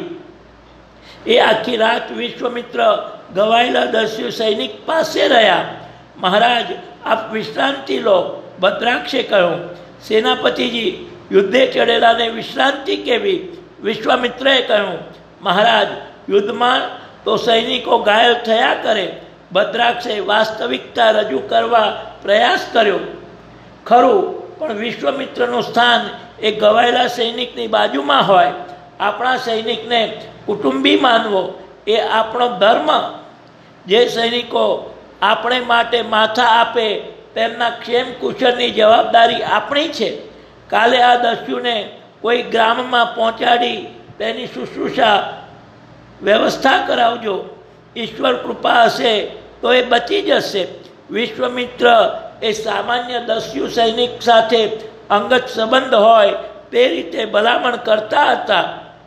[SPEAKER 1] એ આખી રાત વિશ્વમિત્ર ઘવાયેલા દસ્યુ સૈનિક પાસે રહ્યા. મહારાજ, આપ વિશ્રાંતિ લો, ભદ્રાક્ષે કહ્યું. સેનાપતિજી, યુદ્ધે ચડેલાને વિશ્રાંતિ કેવી? વિશ્વામિત્રએ કહ્યું. મહારાજ, યુદ્ધમાં તો સૈનિકો ઘાયલ થયા કરે. ભદ્રાક્ષે વાસ્તવિકતા રજૂ કરવા પ્રયાસ કર્યો. ખરું, પણ વિશ્વમિત્રનું સ્થાન એ ઘવાયેલા સૈનિકની બાજુમાં હોય. આપણા સૈનિકને કુટુંબી માનવો એ આપણો ધર્મ. જે સૈનિકો આપણે માટે માથા આપે તેમના ક્ષેમ કુશળની જવાબદારી આપણી છે. કાલે આ દસ્યુને કોઈ ગ્રામમાં પહોંચાડી તેની શુશ્રૂષા વ્યવસ્થા કરાવજો. ઈશ્વર કૃપા હશે તો એ બચી જશે. વિશ્વમિત્ર એ સામાન્ય દસ્યુ સૈનિક સાથે અંગત સંબંધ હોય તે રીતે ભલામણ કરતા હતા.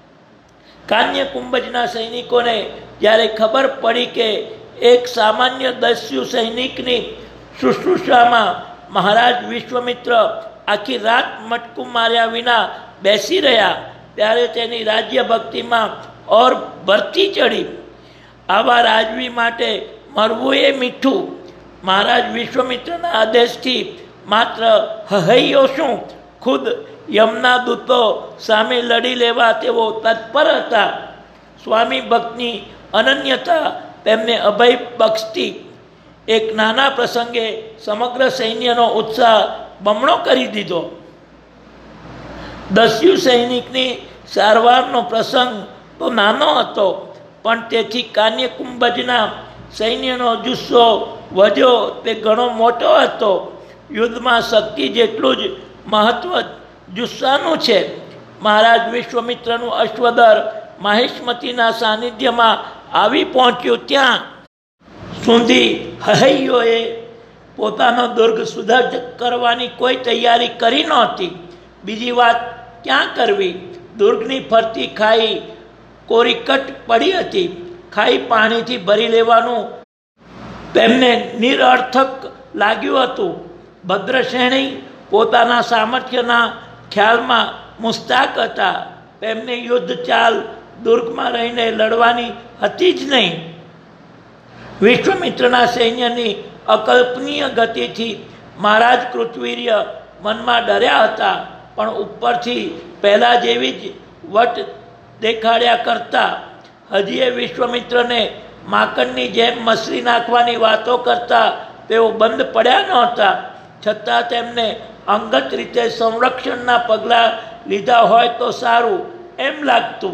[SPEAKER 1] કાન્ય કુંભજના સૈનિકોને જ્યારે ખબર પડી કે એક સામાન્ય દસ્યુ સૈનિકની શુશ્રૂષામાં મહારાજ વિશ્વમિત્ર આખી રાત મટકું માર્યા વિના બેસી રહ્યા, ત્યારે તેની રાજ્ય ભક્તિમાં ઓર ભરતી ચડી. આવા રાજવી માટે મરવું એ મીઠું. મહારાજ વિશ્વમિત્રના આદેશથી માત્ર હૈયો શું, ખુદ યમના દૂતો સામે લડી લેવા તેઓ તત્પર હતા. સ્વામી ભક્તની અનન્યતા તેમને અભય બક્ષતી. એક નાના પ્રસંગે સમગ્ર સૈન્યનો ઉત્સાહ બમણો કરી દીધો. દસ્યુ સૈનિકની સારવારનો પ્રસંગ તો નાનો હતો, પણ તેથી કાન્યકુંભજના સૈન્યનો જુસ્સો વધ્યો તે ઘણો મોટો હતો. યુદ્ધમાં શક્તિ જેટલું જ મહત્વ જુસ્સાનું છે. મહારાજ વિશ્વામિત્રનું અશ્વદળ મહેશમતીના સાનિધ્યમાં આવી પહોંચ્યું. ત્યાં સુધી હૈયોએ પોતાનો દુર્ગ સુધા કરવાની કોઈ તૈયારી કરી નહોતી. બીજી વાત ક્યાં કરવી? દુર્ગની ફરતી ખાઈ કોરીકટ પડી હતી. ખાઈ પાણીથી ભરી લેવાનું તેમને નિરર્થક લાગ્યું હતું. ભદ્રશ્રેણી પોતાના સામર્થ્યના ખ્યાલમાં મુસ્તાક હતા. તેમને યુદ્ધ ચાલ દુર્ગમાં રહીને લડવાની હતી જ નહીં. વિશ્વામિત્રના સૈન્યની અકલ્પનીય ગતિથી મહારાજ કૃતવીર્ય મનમાં ડર્યા હતા, પણ ઉપરથી પહેલાં જેવી જ વટ દેખાડ્યા કરતા. હજી એ વિશ્વામિત્રને માકડની જેમ મસરી નાખવાની વાતો કરતા તેઓ બંધ પડ્યા નહોતા. છતાં તેમને અંગત રીતે સંરક્ષણના પગલાં લીધા હોય તો સારું એમ લાગતું.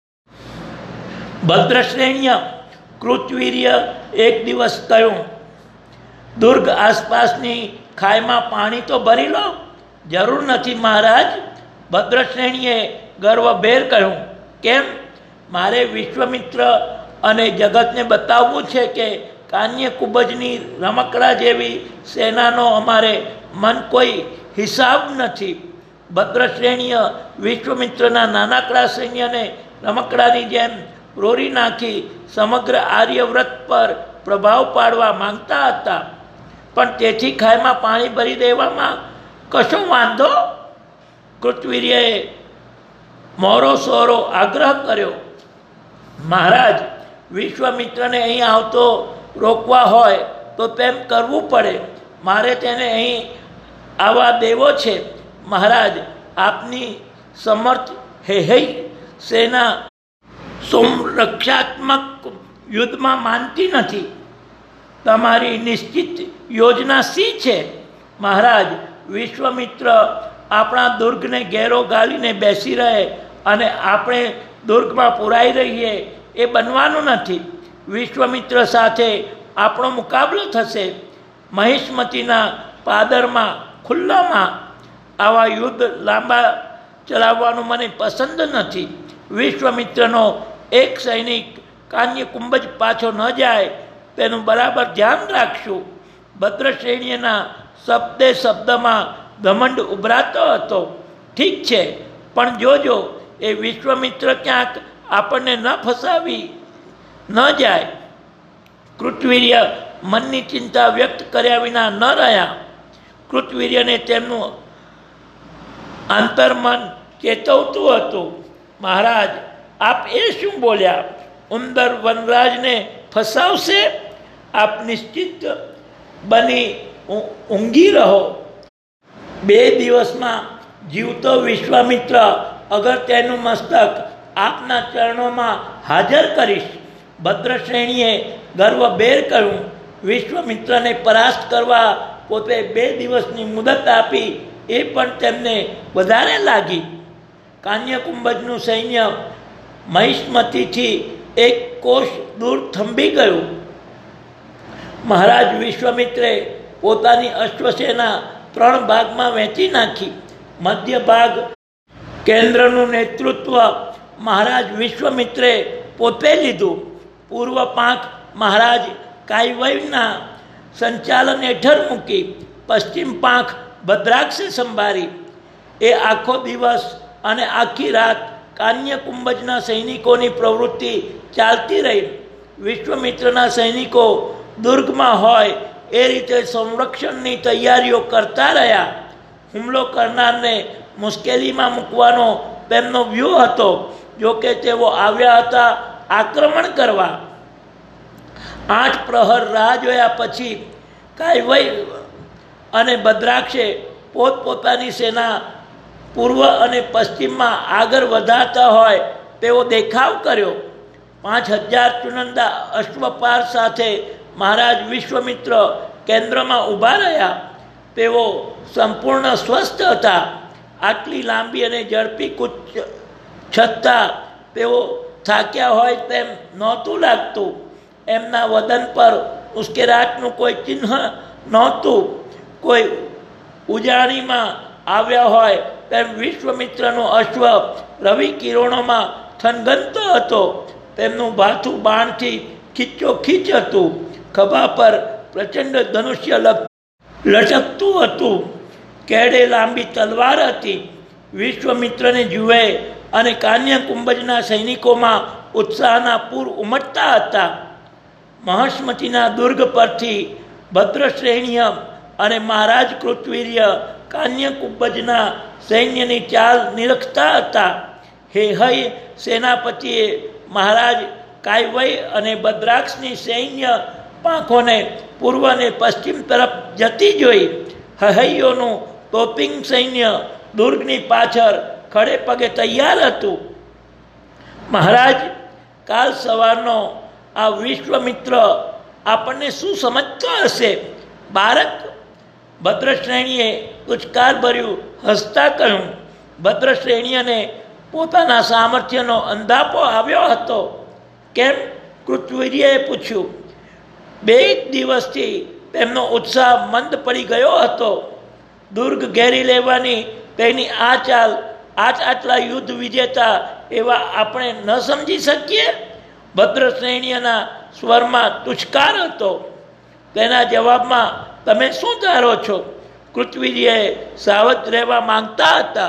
[SPEAKER 1] ભદ્રશ્રેણ્ય કૃતવીર્ય એક દિવસ કહ્યું, દુર્ગ આસપાસની ખાઈમાં પાણી તો ભરી લો. જરૂર નથી મહારાજ. ભદ્રશ્રેણીએ ગર્વભેર કહ્યું, કેમ? મારે વિશ્વામિત્ર અને જગતને બતાવવું છે કે કાન્ય કુંભજની રમકડા જેવી સેનાનો અમારે મન કોઈ હિસાબ નથી. ભદ્રશ્રેણીય વિશ્વામિત્રના નાનકડા સૈન્યને રમકડાની જેમ રોરી નાખી સમગ્ર આર્યવ્રત પર પ્રભાવ પાડવા માંગતા હતા. પણ તેથી ખાઈમાં પાણી ભરી દેવામાં કશો વાંધો? કૃતવીર્યએ મોરો સોરો આગ્રહ કર્યો. મહારાજ, વિશ્વામિત્રને અહીં આવતો રોકવા હોય તો તેમ કરવું પડે. મારે તેને અહીં આવવા દેવો છે. મહારાજ, આપની સમર્થ હેહૈ સેના સંરક્ષાત્મક યુદ્ધમાં માનતી નથી. તમારી નિશ્ચિત યોજના શી છે? મહારાજ, વિશ્વામિત્ર આપણા દુર્ગને ઘેરો ગાલીને બેસી રહે અને આપણે દુર્ગમાં પુરાઈ રહીએ એ બનવાનું નથી. વિશ્વામિત્ર સાથે આપણો મુકાબલો થશે. મહેશમતીના પાદરમાં ખુલ્લામાં આવા યુદ્ધ લાંબા ચલાવવાનું મને પસંદ નથી. વિશ્વામિત્રનો એક સૈનિક કાન્ય કુંભજ પાછો ન જાય તેનું બરાબર ધ્યાન રાખશું. ભદ્રશ્રેણીના શબ્દે શબ્દમાં ઘમંડ ઉભરાતો હતો. ઠીક છે, પણ જોજો એ વિશ્વામિત્ર ક્યાંક આપણને ન ફસાવી ન જાય. કૃતવીર્ય મનની ચિંતા વ્યક્ત કર્યા વિના ન રહ્યા. કૃતવીર્યને તેમનું આંતરમન ચેતવતું હતું. મહારાજ, આપ એ શું બોલ્યા? ઉંદર વનરાજને ફસાવશે? આપ નિશ્ચિત બની ઊંઘી રહો. બે દિવસમાં જીવતો વિશ્વામિત્ર અગર તેનું મસ્તક આપના ચરણોમાં હાજર કરીશ. ભદ્રશ્રેણીએ ગર્વભેર કહ્યું. વિશ્વામિત્રને પરાસ્ત કરવા પોતે બે દિવસની મુદત આપી એ પણ તેમને વધારે લાગી. કાન્યકુંભજનું સૈન્ય મહિષ્મતીથી એક કોષ દૂર થંભી ગયું. મહારાજ વિશ્વામિત્રે પોતાની અશ્વસેના ત્રણ ભાગમાં વહેંચી નાખી. મધ્ય ભાગ કેન્દ્રનું નેતૃત્વ મહારાજ વિશ્વામિત્રે પોતે લીધું. પૂર્વ પાંખ મહારાજ કાયવયના સંચાલન હેઠળ મૂકી. પશ્ચિમ પાંખ ભદ્રાક્ષે સંભાળી. એ આખો દિવસ અને આખી રાત કાન્યકુંભજના સૈનિકોની પ્રવૃત્તિ ચાલતી રહી. વિશ્વામિત્રના સૈનિકો દુર્ગમાં હોય એ રીતે સંરક્ષણની તૈયારીઓ કરતા રહ્યા. હુમલો કરનારને મુશ્કેલીમાં મૂકવાનો તેમનો વ્યૂહ હતો. જોકે તેઓ આવ્યા હતા આક્રમણ કરવા. આઠ પ્રહર રાહ જોયા પછી કાયવય અને ભદ્રાક્ષે પોતપોતાની સેના પૂર્વ અને પશ્ચિમમાં આગળ વધારતા હોય તેવો દેખાવ કર્યો. પાંચ હજાર ચુનંદા અશ્વપાર સાથે મહારાજ વિશ્વામિત્ર કેન્દ્રમાં ઊભા રહ્યા. તેઓ સંપૂર્ણ સ્વસ્થ હતા. આટલી લાંબી અને ઝડપી કૂચ છતાં તેઓ થાક્યા હોય તેમ નહોતું લાગતું. એમના વદન પર ઉશ્કેરાટનું કોઈ ચિહ્ન નહોતું. કોઈ ઉજાણીમાં આવ્યા હોય તેમ વિશ્વમિત્રનો અશ્વ રવિ કિરણોમાં થનગનતો હતો. તેમનું ભાથું બાણથી ખીચોખીચ હતું. ખભા પર પ્રચંડ ધનુષ્ય લટકતું હતું. કેડે લાંબી તલવાર હતી. વિશ્વમિત્રને જુએ અને કાન્ય કુંભજના સૈનિકોમાં ઉત્સાહના પૂર ઉમટતા હતા. મહાસ્મતિના દુર્ગ પરથી ભદ્રશ્રેણીય અને મહારાજ કૃતવીર્ય કાન્ય કુંભજના સૈન્યની ચાલ નિરખતા હતા. હે હય સેનાપતિએ મહારાજ કાયવય અને ભદ્રાક્ષની સૈન્ય પાંખોને પૂર્વ અને પશ્ચિમ તરફ જતી જોઈ. હહૈયોનું તોપિંગ સૈન્ય દુર્ગની પાછળ ખડે પગે તૈયાર હતું. મહારાજ, કાલ સવારનો આ વિશ્વમિત્ર આપણને શું સમજતો હશે? બાળક, ભદ્રશ્રેણીએ ઉચ્કાર ભર્યું હસતા કહ્યું. ભદ્રશ્રેણીને પોતાના સામર્થ્યનો અંદાપો આવ્યો હતો. કેમ? કૃતવીર્યએ પૂછ્યું. બે દિવસથી તેમનો ઉત્સાહ મંદ પડી ગયો હતો. દુર્ગ ઘેરી લેવાની તેની આ ચાલ આટ આટલા યુદ્ધ વિજેતા એવા આપણે ન સમજી શકીએ? ભદ્રશ્રેણીના સ્વરમાં તુષ્કાર હતો. તેના જવાબમાં તમે શું ધારો છો? કૃતવીર્યએ સાવધ રહેવા માંગતા હતા.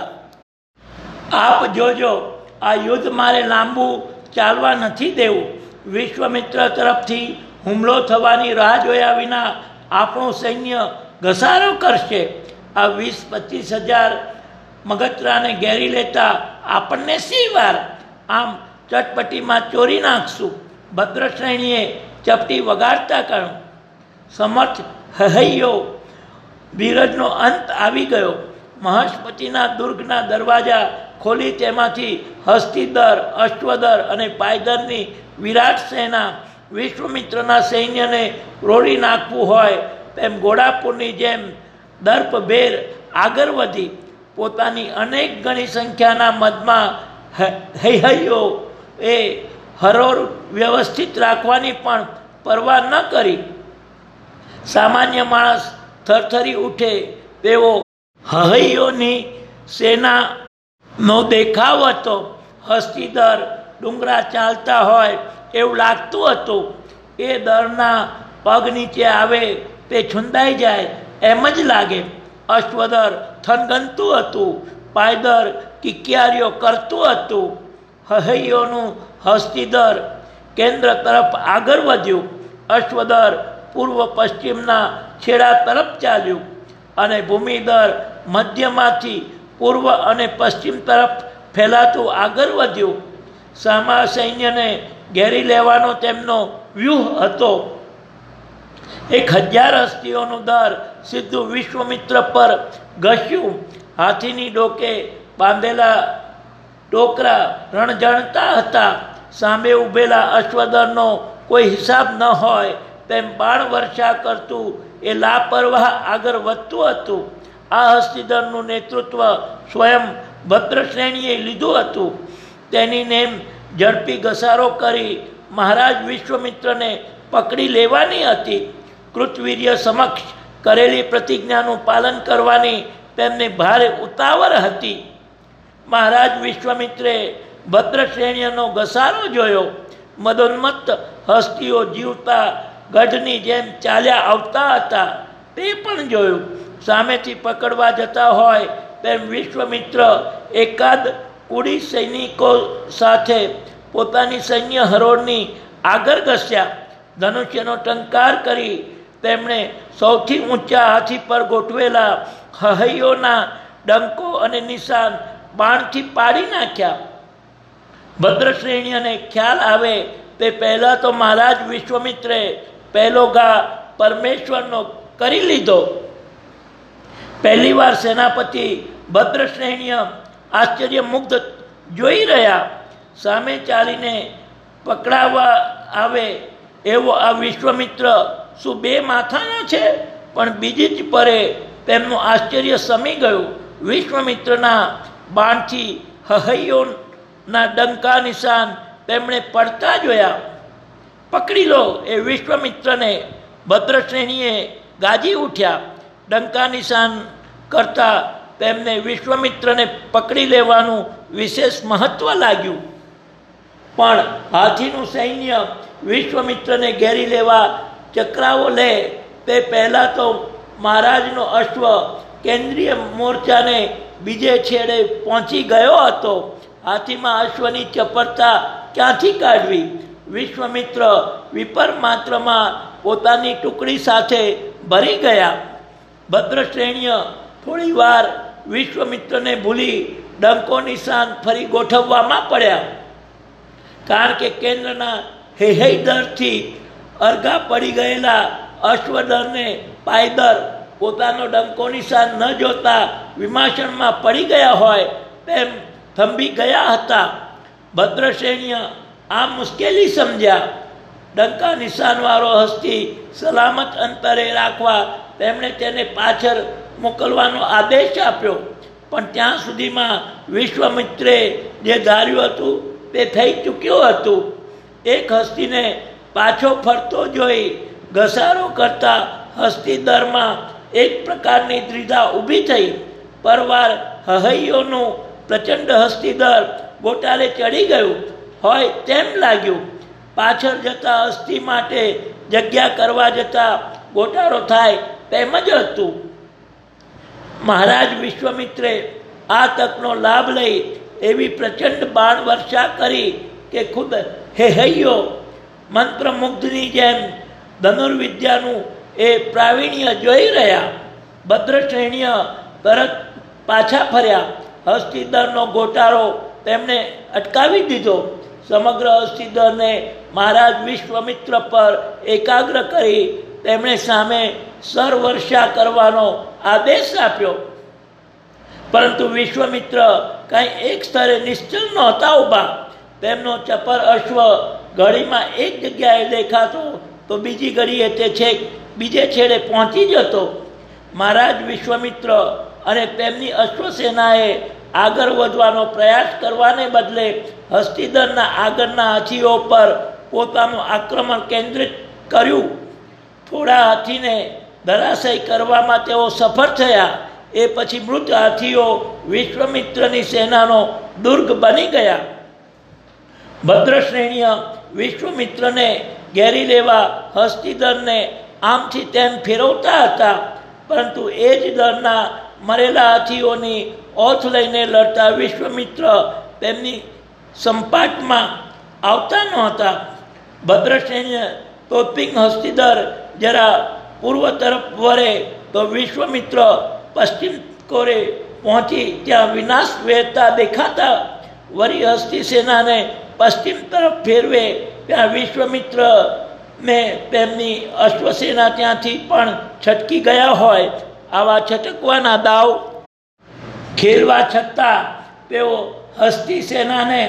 [SPEAKER 1] આપ જોજો, આ યુદ્ધ મારે લાંબુ ચાલવા નથી દેવું. વિશ્વમિત્ર તરફથી હુમલો થવાની રાહ જોયા વિના આપણું સૈન્ય ઘસારો કરશે. આ વીસ પચીસ હજાર મગતરાને ઘેરી લેતા આપણને સી વાર? આમ ચટપટીમાં ચોરી નાખશું. ભદ્રશ્રેણીએ ચપટી વગાડતા કહ્યું. સમર્થ હહૈયો, ધીરજનો અંત આવી ગયો. મહાસ્પતિના દુર્ગના દરવાજા ખોલી તેમાંથી હસ્તિદર, અશ્વદર અને પાયદરની વિરાટ સેના વિશ્વમિત્રના સૈન્યને રોડી નાખવું હોય તેમ ઘોડાપુરની જેમ દર્પભેર આગળ વધી પોતાની અનેક ગણી સંખ્યાના મદમાં હૈહૈયો એ હરોળ વ્યવસ્થિત રાખવાની પણ પરવા ન કરી. સામાન્ય માણસ થરથરી ઉઠે તેવો હહૈયોની સેનાનો દેખાવ હતો. હસ્તિદર ડુંગરા ચાલતા હોય એવું લાગતું હતું. એ દરના પગ નીચે આવે તે છુંદાઈ જાય એમ જ લાગે. અશ્વદર થનગનતું હતું. પાયદર કિકિયારીઓ કરતું હતું. હહૈયોનું હસ્તિદર કેન્દ્ર તરફ આગળ વધ્યું. અશ્વદર પૂર્વ પશ્ચિમના છેડા તરફ ચાલ્યું અને ભૂમિદર મધ્યમાંથી પૂર્વ અને પશ્ચિમ તરફ ફેલાતું આગળ વધ્યું. સામા સૈન્યને ઘેરી લેવાનો તેમનો વ્યૂહ હતો. એક હજાર હસ્તીઓનું દર સીધું વિશ્વમિત્ર પર ઘસ્યું. હાથીની ડોકે બાંધેલા ટોકરા રણઝણતા હતા. સામે ઉભેલા અશ્વદરનો કોઈ હિસાબ ન હોય તેમ બાણ વર્ષા કરતું એ લાપરવાહ આગળ વધતું હતું. આ હસ્તિદળનું નેતૃત્વ સ્વયં ભદ્રશ્રેણીએ લીધું હતું. તેની નેમ ઝડપી ઘસારો કરી મહારાજ વિશ્વમિત્રને પકડી લેવાની હતી. કૃતવીર્ય સમક્ષ કરેલી પ્રતિજ્ઞાનું પાલન કરવાની તેમને ભારે ઉતાવળ હતી. મહારાજ વિશ્વમિત્રે ભદ્રશ્રેણીનો ઘસારો જોયો. મદોન્મત્ત હસ્તીઓ જીવતા ગઢની જેમ ચાલ્યા આવતા હતા તે પણ જોયું. સામેથી પકડવા જતા હોય તેમ વિશ્વમિત્ર એકાદ કુડી સૈનિકો સાથે પોતાની સૈન્ય હરોળની આગળ ઘસ્યા. ધનુષ્યનો ટંકાર કરી તેમણે સૌથી ઊંચા હાથી પર ગોઠવેલા હહૈયોના ડંકો અને નિશાન બાણથી પાડી નાખ્યા. ભદ્રશ્રેણીને ખ્યાલ આવે તે પહેલાં તો મહારાજ વિશ્વમિત્રે પહેલો ઘા પરમેશ્વરનો કરી લીધો. પહેલી વાર સેનાપતિ ભદ્રશ્રેણીય આશ્ચર્યમુગ્ધ જોઈ રહ્યા. સામે ચાલીને પકડાવવા આવે એવો આ વિશ્વમિત્ર શું બે માથાનો છે? પણ બીજી જ પરે તેમનું આશ્ચર્ય શમી ગયું. વિશ્વમિત્રના બાણથી હહૈયોના ડંકા નિશાન તેમણે પડતા જોયા. પકડી લો એ વિશ્વમિત્રને ભદ્રશ્રેણીએ ગાજી ઉઠ્યા. ડંકા નિશાન કરતાં તેમને વિશ્વામિત્રને પકડી લેવાનું વિશેષ મહત્વ લાગ્યું. પણ હાથીનું સૈન્ય વિશ્વામિત્રને ઘેરી લેવા ચક્રાઓ લે તે પહેલાં તો મહારાજનો અશ્વ કેન્દ્રીય મોરચાને બીજે છેડે પહોંચી ગયો હતો. હાથીમાં અશ્વની ચપળતા ક્યાંથી કાઢવી? વિશ્વામિત્ર વિપર માત્રમાં પોતાની ટુકડી સાથે ભરી ગયા. ભદ્રશ્રેણીય થોડી વાર વિશ્વામિત્રને ભૂલી ડંકો નિશાન ફરી ગોઠવવામાં પડ્યા. કારણ કે કેન્દ્રના હેહૈદરથી અર્ઘા પડી ગયેલા અશ્વદરને પાયદર પોતાનો ડંકો નિશાન ન જોતા વિમાસણમાં પડી ગયા હોય તેમ થંભી ગયા હતા. ભદ્રશ્રેણીય આ મુશ્કેલી સમજ્યા. ડંકા નિશાનવાળો હસ્તી સલામત અંતરે રાખવા તેમણે તેને પાછળ મોકલવાનો આદેશ આપ્યો. પણ ત્યાં સુધીમાં વિશ્વામિત્રે જે ધાર્યું હતું તે થઈ ચૂક્યું હતું. એક હસ્તીને પાછો ફરતો જોઈ ઘસારો કરતા હસ્તીદરમાં એક પ્રકારની દ્વિધા ઊભી થઈ. પરવાર હહૈયોનું પ્રચંડ હસ્તીદર ગોટાળે ચડી ગયું હોય તેમ લાગ્યું. પાછળ જતા હસ્તી માટે જગ્યા કરવા જતા ગોટાળો થાય તેમ જ હતું. મહારાજ વિશ્વામિત્રે આ તકનો લાભ લઈ એવી પ્રચંડ બાણ વર્ષા કરી કે ખુદ હેહૈયો મંત્રમુગ્ધની જેમ ધનુર્વિદ્યાનું એ પ્રાવીણ્ય જોઈ રહ્યા. ભદ્રશ્રેણીય તરત પાછા ફર્યા. હસ્તીદરનો ગોટાળો તેમણે અટકાવી દીધો. સમગ્ર હસ્તીદરને મહારાજ વિશ્વામિત્ર પર એકાગ્ર કરી તેમણે સામે સરવર્ષા કરવાનો આદેશ આપ્યો. પરંતુ વિશ્વામિત્ર કાંઈ એક સ્તરે નિશ્ચલ નહોતા ઊભા. તેમનો ચપર અશ્વ ઘડીમાં એક જગ્યાએ દેખાતો તો બીજી ઘડીએ તે છેક બીજે છેડે પહોંચી જતો. મહારાજ વિશ્વામિત્ર અને તેમની અશ્વસેનાએ આગળ વધવાનો પ્રયાસ કરવાને બદલે હસ્તીદરના આગળના હાથીઓ પર પોતાનું આક્રમણ કેન્દ્રિત કર્યું. થોડા હાથીને ધરાશય કરવામાં તેઓ સફળ થયા. એ પછી મૃત હાથીઓ વિશ્વામિત્રની સેનાનો દુર્ગ બની ગયા. ભદ્રશ્રેણીય વિશ્વામિત્રને ઘેરી લેવા હસ્તીદરને આમથી તેમ ફેરવતા હતા. પરંતુ એ જ દરના મરેલા હાથીઓની ઓથ લઈને લડતા વિશ્વામિત્ર તેમની સંપાટમાં આવતા નહોતા. ભદ્રશ્રેણીય તોપિંગ હસ્તીદર જરા પૂર્વ તરફ વળે તો વિશ્વામિત્ર પશ્ચિમ કોરે પહોંચી ત્યાં વિનાશ વેરતા દેખાતા. વરી હસ્તી સેનાને પશ્ચિમ તરફ ફેરવે ત્યાં વિશ્વામિત્ર ને તેમની અશ્વસેના ત્યાંથી પણ છટકી ગયા હોય. આવા છટકવાના દાવ ખેલવા છતાં તેઓ હસ્તી સેનાને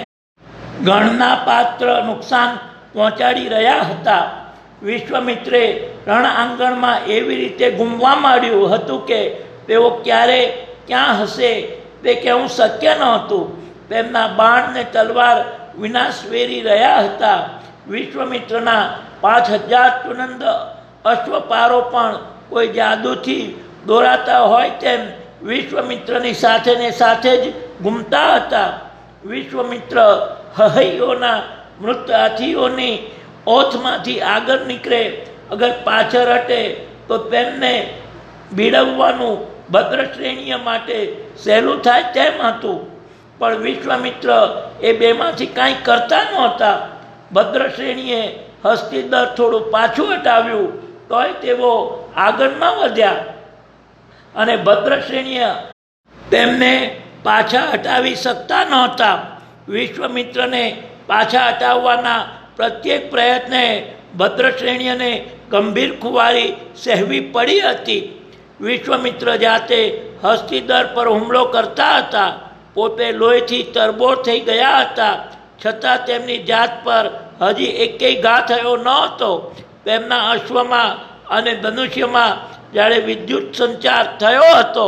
[SPEAKER 1] ગણના પાત્ર નુકસાન પહોંચાડી રહ્યા હતા. વિશ્વામિત્રે રણ આંગણમાં એવી રીતે ઘૂમવા માંડ્યું હતું કે તેઓ ક્યારે ક્યાં હશે તે કહેવું શક્ય નહોતું. તેમના બાણ ને તલવાર વિનાશ વેરી રહ્યા હતા. વિશ્વામિત્રના પાંચ હજાર ચુનંદ અશ્વપારો પણ કોઈ જાદુથી દોરાતા હોય તેમ વિશ્વામિત્રની સાથે ને સાથે જ ઘૂમતા હતા. વિશ્વામિત્ર હહૈયોના મૃત હાથીઓની ઓથમાંથી આગળ નીકળે, અગર પાછળ હટે તો તેમને ભીડવવાનું ભદ્રશ્રેણીય માટે સહેલું થાય તેમ હતું. પણ વિશ્વામિત્ર એ બેમાંથી કાંઈ કરતા નહોતા. ભદ્રશ્રેણીએ હસ્તીદર થોડું પાછું હટાવ્યું તોય તેઓ આગળમાં વધ્યા અને ભદ્રશ્રેણીય તેમને પાછા હટાવી શકતા નહોતા. વિશ્વામિત્રને પાછા હટાવવાના પ્રત્યેક પ્રયત્ને ભદ્રશ્રેણીયને ગંભીર ખુવારી સહેવી પડી હતી. વિશ્વામિત્ર જાતે હસ્તીદર પર હુમલો કરતા હતા. પોતે લોહીથી તરબોળ થઈ ગયા હતા, છતાં તેમની જાત પર હજી એકેય ઘા થયો ન હતો. તેમના અશ્વમાં અને ધનુષ્યમાં જ્યારે વિદ્યુત સંચાર થયો હતો,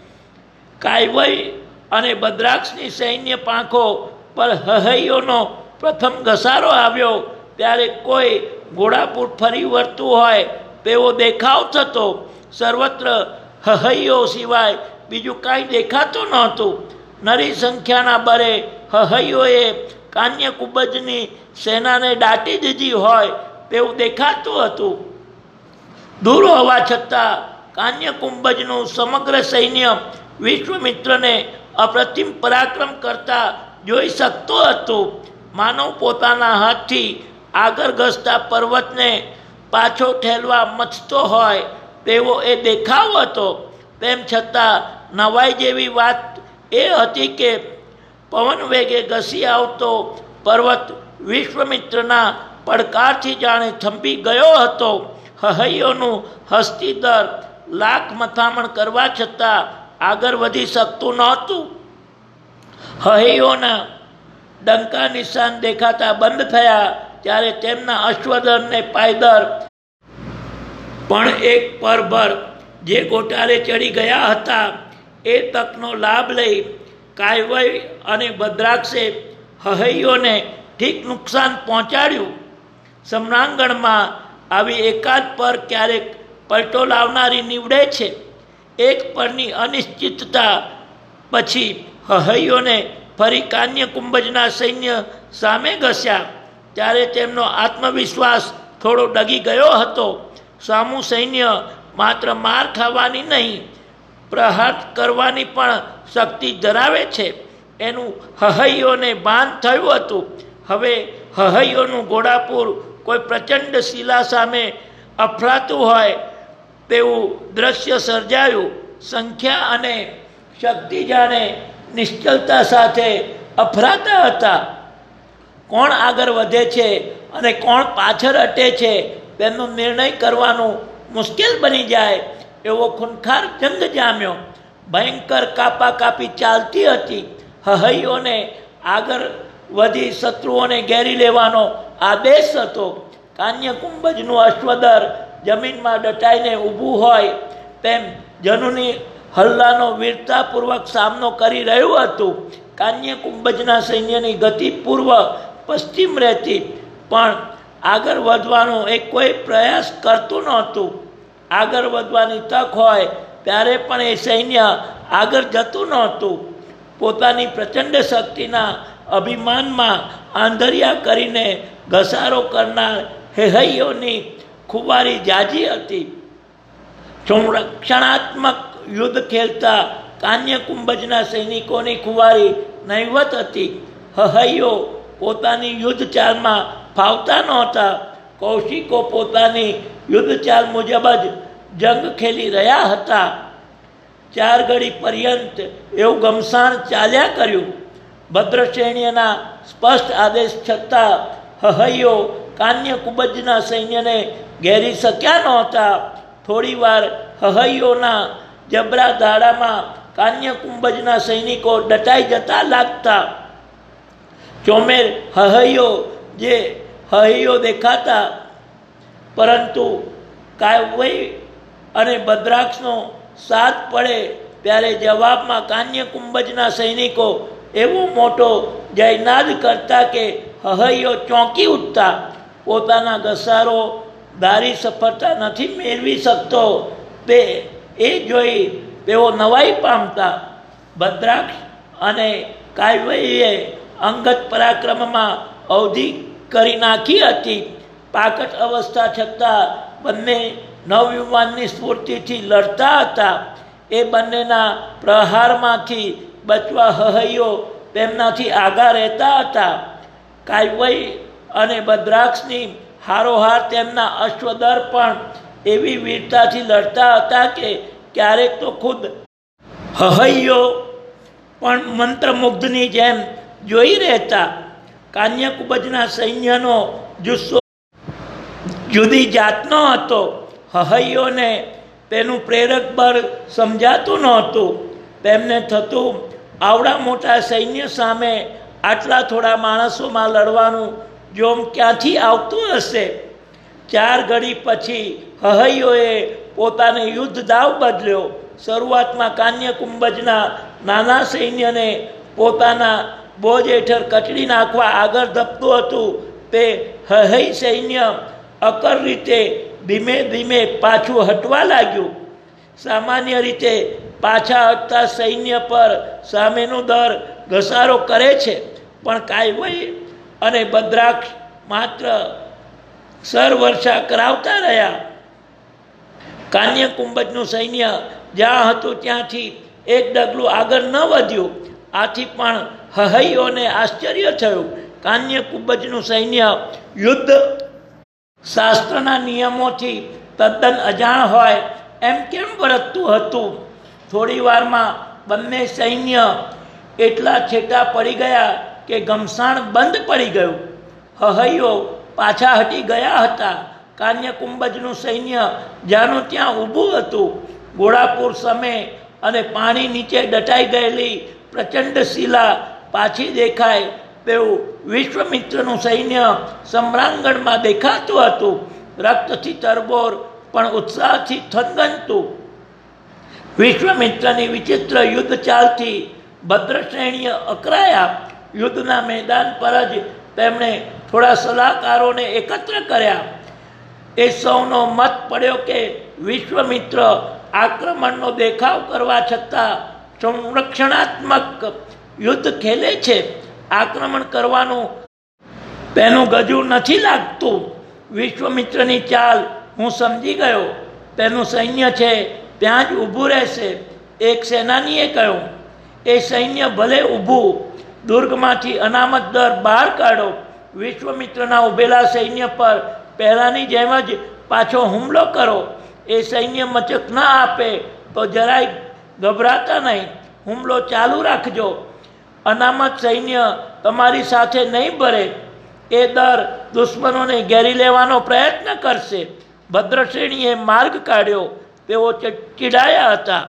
[SPEAKER 1] કાયવય અને ભદ્રાક્ષની સૈન્ય પાંખો પર હહૈયોનો પ્રથમ ઘસારો આવ્યો ત્યારે કોઈ ઘોડાપૂર ફરી વળતું હોય તેવો દેખાવ થતો. સર્વત્ર હહૈયો સિવાય બીજું કાંઈ દેખાતું નહોતું. નરી સંખ્યાના બરે હહૈયોએ કાન્યકુબ્બજની સેનાને દાટી દીધી હોય તેવું દેખાતું હતું. દૂર હોવા છતાં કાન્યકુંભજનું સમગ્ર સૈન્ય વિશ્વમિત્રને અપ્રતિમ પરાક્રમ કરતા જોઈ શકતું હતું. માનવ પોતાના હાથથી આગળ ઘસતા પર્વતને પાછો ઠેલવા મથતો હોય તેવો એ દેખાવ હતો. તેમ છતાં નવાઈ જેવી વાત એ હતી કે પવન વેગે ઘસી આવતો પર્વત વિશ્વમિત્રના પડકારથી જાણે થંભી ગયો હતો. હહૈયોનું હસ્તીદર લાખ મથામણ કરવા છતાં આગળ વધી શકતું નહોતું. હહૈયોના ડંકા નિશાન દેખાતા બંધ થયા ત્યારે તેમના અશ્વદળને પાયદર પણ એક પરભર જે ગોટાળે ચડી ગયા હતા એ તકનો લાભ લઈ કાયવય અને ભદ્રાક્ષે હહૈયોને ઠીક નુકસાન પહોંચાડ્યું. સમ્રાંગણમાં આવી એકાદ પર ક્યારેક પલટો લાવનારી નીવડે છે. એક પરની અનિશ્ચિતતા પછી હહૈયોને ફરી કાન્યકુંભજના સૈન્ય સામે ઘસ્યા ત્યારે તેમનો આત્મવિશ્વાસ થોડો ડગી ગયો હતો. સામું સૈન્ય માત્ર માર ખાવાની નહીં, પ્રહાર કરવાની પણ શક્તિ ધરાવે છે એનું હહૈયોને ભાન થયું હતું. હવે હહૈયોનું ઘોડાપુર કોઈ પ્રચંડ શિલા સામે અફરાતું હોય તેવું દ્રશ્ય સર્જાયું. સંખ્યા અને શક્તિ જાણે નિશ્ચલતા સાથે અફરાતા હતા. કોણ આગળ વધે છે અને કોણ પાછળ હટે છે તેનો નિર્ણય કરવાનું મુશ્કેલ બની જાય એવો ખૂંખાર જંગ જામ્યો. ભયંકર કાપા કાપી ચાલતી હતી. હહૈયોને આગળ વધી શત્રુઓને ઘેરી લેવાનો આદેશ હતો. કાન્યકુંભજનું અશ્વદળ જમીનમાં દટાઈને ઊભું હોય તેમ જનુની હલ્લાનો વીરતાપૂર્વક સામનો કરી રહ્યું હતું. કાન્યકુંભજના સૈન્યની ગતિ પૂર્વ પશ્ચિમ રહેતી, પણ આગળ વધવાનો એ કોઈ પ્રયાસ કરતું નહોતું. આગળ વધવાની તક હોય ત્યારે પણ એ સૈન્ય આગળ જતું નહોતું. પોતાની પ્રચંડ શક્તિના અભિમાનમાં આંધળિયા કરીને ઘસારો કરનાર હેહૈયોની ખુવારી જાજી હતી. સંરક્ષણાત્મક યુદ્ધ ખેલતા કાન્યકુંભજના સૈનિકોની ખુવારી નહીવત હતી. હહૈયો પોતાની યુદ્ધ ચાલમાં ફાવતા નહોતા. કૌશિકો પોતાની યુદ્ધ ચાલ મુજબ જ જંગ ખેલી રહ્યા હતા. ચાર ઘડી પર્યંત એવું ગમસાણ ચાલ્યા કર્યું. ભદ્રસૈન્યના સ્પષ્ટ આદેશ છતાં હહૈયો કાન્યકુંભજના સૈન્યને ઘેરી શક્યા નહોતા. થોડી વાર હહૈયોના જબરા ધાડામાં કાન્યકુંભજના સૈનિકો દટાઈ જતા લાગતા. ચોમેર હહૈયો જે હહૈયો દેખાતા, પરંતુ કાયવય અને ભદ્રાક્ષનો સાથ પડે ત્યારે જવાબમાં કાન્યકુંભજના સૈનિકો એવો મોટો જયનાદ કરતા કે હહૈયો ચોંકી ઉઠતા. પોતાના ઘસારો ધારી સફળતા નથી મેળવી શકતો તે એ જોઈ તેઓ નવાઈ પામતા. ભદ્રાક્ષ અને કાયવયે અંગત પરાક્રમમાં અવધિ કરી નાખી હતી. પાકટ અવસ્થા છતાં બંને નવયુવાનની સ્ફૂર્તિથી લડતા હતા. એ બંનેના પ્રહારમાંથી બચવા હહૈયો તેમનાથી આગા રહેતા હતા. કાયવય અને ભદ્રાક્ષની હારોહાર તેમના અશ્વદળ પણ એવી વીરતાથી લડતા હતા કે ક્યારેક તો ખુદ હહૈયો પણ મંત્રમુગ્ધની જેમ જોઈ રહેતા. કાન્યકુંભજના સૈન્યનો જુસ્સો જુદી જાતનો હતો. હહૈયોને તેનું પ્રેરક બળ સમજાતું નહોતું. તેમને થતું આવડા મોટા સૈન્ય સામે આટલા થોડા માણસોમાં લડવાનું જોમ ક્યાંથી આવતું હશે. ચાર ઘડી પછી હહૈયોએ પોતાને યુદ્ધ દાવ બદલ્યો. શરૂઆતમાં કાન્યકુંભજના નાના સૈન્યને પોતાના બોજ હેઠળ કચડી નાખવા આગળ ધપતું હતું. તે હહૈ સૈન્ય અકર રીતે ધીમે ધીમે પાછું હટવા લાગ્યું. સામાન્ય રીતે પાછા હટતા સૈન્ય પર સામેનું દર ઘસારો કરે છે, પણ કાયવય અને ભદ્રાક્ષ માત્ર સરવર્ષા કરાવતા રહ્યા. કાન્યકુંભજનું સૈન્ય જ્યાં હતું ત્યાંથી એક ડગલું આગળ ન વધ્યું. આથી પણ હહૈયોને આશ્ચર્ય થયું. કાન્યકુંભજનું સૈન્ય યુદ્ધ શાસ્ત્રના નિયમોથી તદ્દન અજાણ હોય એમ કેમ વર્તતું હતું? થોડી વારમાં બંને સૈન્ય એટલા છેટા પડી ગયા કે ઘમસાણ બંધ પડી ગયું. હહૈયો પાછા હટી ગયા હતા. કાન્યકુંભજનું સૈન્ય જ્યાંનું ત્યાં ઊભું હતું. ઘોડાપુર સમે અને પાણી નીચે દટાઈ ગયેલી પ્રચંડ શિલા પાછી દેખાય તેવું વિશ્વમિત્રનું સૈન્ય સમ્રાંગણમાં દેખાતું હતું. રક્તથી તરબોર પણ ઉત્સાહથી થનગનતું. વિશ્વમિત્રની વિચિત્ર યુદ્ધ ચાલથી ભદ્રશ્રેણીએ અકરાયા. યુદ્ધના મેદાન પર જ તેમણે થોડા સલાહકારોને એકત્ર કર્યા. એ સૌનો મત પડ્યો કે વિશ્વમિત્ર આક્રમણનો દેખાવ કરવા છતાં સંરક્ષણાત્મક યુદ્ધ ખેલે છે. આક્રમણ કરવાનું તેનું ગજું નથી લાગતું. વિશ્વમિત્રની ચાલ હું સમજી ગયો. તેનું સૈન્ય છે ત્યાં જ ઊભું રહેશે. એક સેનાનીએ કહ્યું, એ સૈન્ય ભલે ઊભું, દુર્ગમાંથી અનામત દર બહાર કાઢો. વિશ્વમિત્રના ઉભેલા સૈન્ય પર પહેલાની જેમ જ પાછો હુમલો કરો. એ સૈન્ય મચક ન આપે તો જરાય ગભરાતા નહીં, હુમલો ચાલુ રાખજો. અનામત સૈન્ય તમારી સાથે નહીં ભરે. એ દર દુશ્મનોને ઘેરી લેવાનો પ્રયત્ન કરશે. ભદ્રશ્રેણીએ માર્ગ કાઢ્યો. તેઓ ચીડાયા હતા.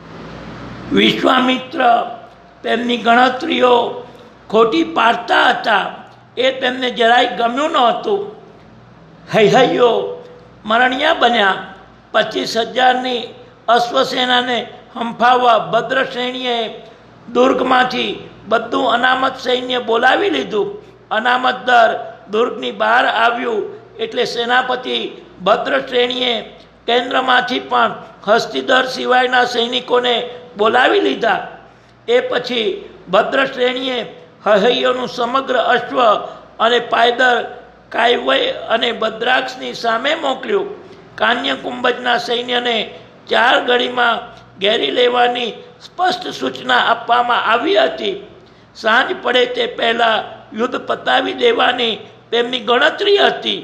[SPEAKER 1] વિશ્વામિત્ર તેમની ગણતરીઓ ખોટી પાડતા હતા. એ તેમને જરાય ગમ્યું નહોતું. હૈહૈયો મરણિયા બન્યા. પચીસ હજારની અશ્વસેનાને હંફાવવા ભદ્રશ્રેણીએ દુર્ગમાંથી બધું અનામત સૈન્ય બોલાવી લીધું. અનામત દર દુર્ગની બહાર આવ્યું એટલે સેનાપતિ ભદ્રશ્રેણીએ કેન્દ્રમાંથી પણ હસ્તિદર સિવાયના સૈનિકોને બોલાવી લીધા. એ પછી ભદ્રશ્રેણીએ હહૈયોનું સમગ્ર અશ્વ અને પાયદર કાયવય અને ભદ્રાક્ષની સામે મોકલ્યું. કાન્યકુંભજના સૈન્યને ચાર ઘડીમાં ઘેરી લેવાની સ્પષ્ટ સૂચના આપવામાં આવી હતી. સાંજ પડે તે પહેલાં યુદ્ધ પતાવી દેવાની તેમની ગણતરી હતી.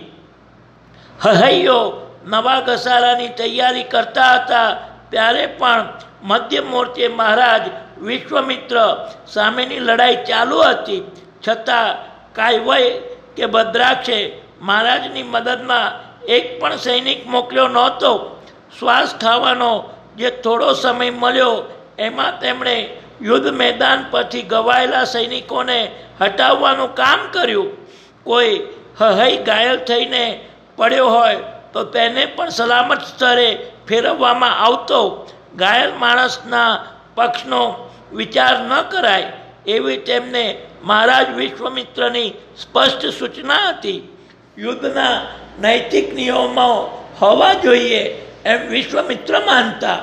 [SPEAKER 1] હહૈયો નવા ઘસારાની તૈયારી કરતા હતા ત્યારે પણ મધ્ય મોરચે મહારાજ વિશ્વમિત્ર સામેની લડાઈ ચાલુ હતી. છતાં કાયવય કે ભદ્રાક્ષે મહારાજની મદદમાં એક પણ સૈનિક મોકલ્યો નહોતો. શ્વાસ ખાવાનો જે થોડો સમય મળ્યો એમાં તેમણે યુદ્ધ મેદાન પરથી ગવાયેલા સૈનિકોને હટાવવાનું કામ કર્યું. કોઈ હહૈ ઘાયલ થઈને પડ્યો હોય તો તેને પણ સલામત સ્તરે ફેરવવામાં આવતો. ઘાયલ માણસના પક્ષનો વિચાર ન કરાય એવી તેમને મહારાજ વિશ્વમિત્રની સ્પષ્ટ સૂચના હતી. યુદ્ધના નૈતિક નિયમો હોવા જોઈએ એમ વિશ્વમિત્ર માનતા.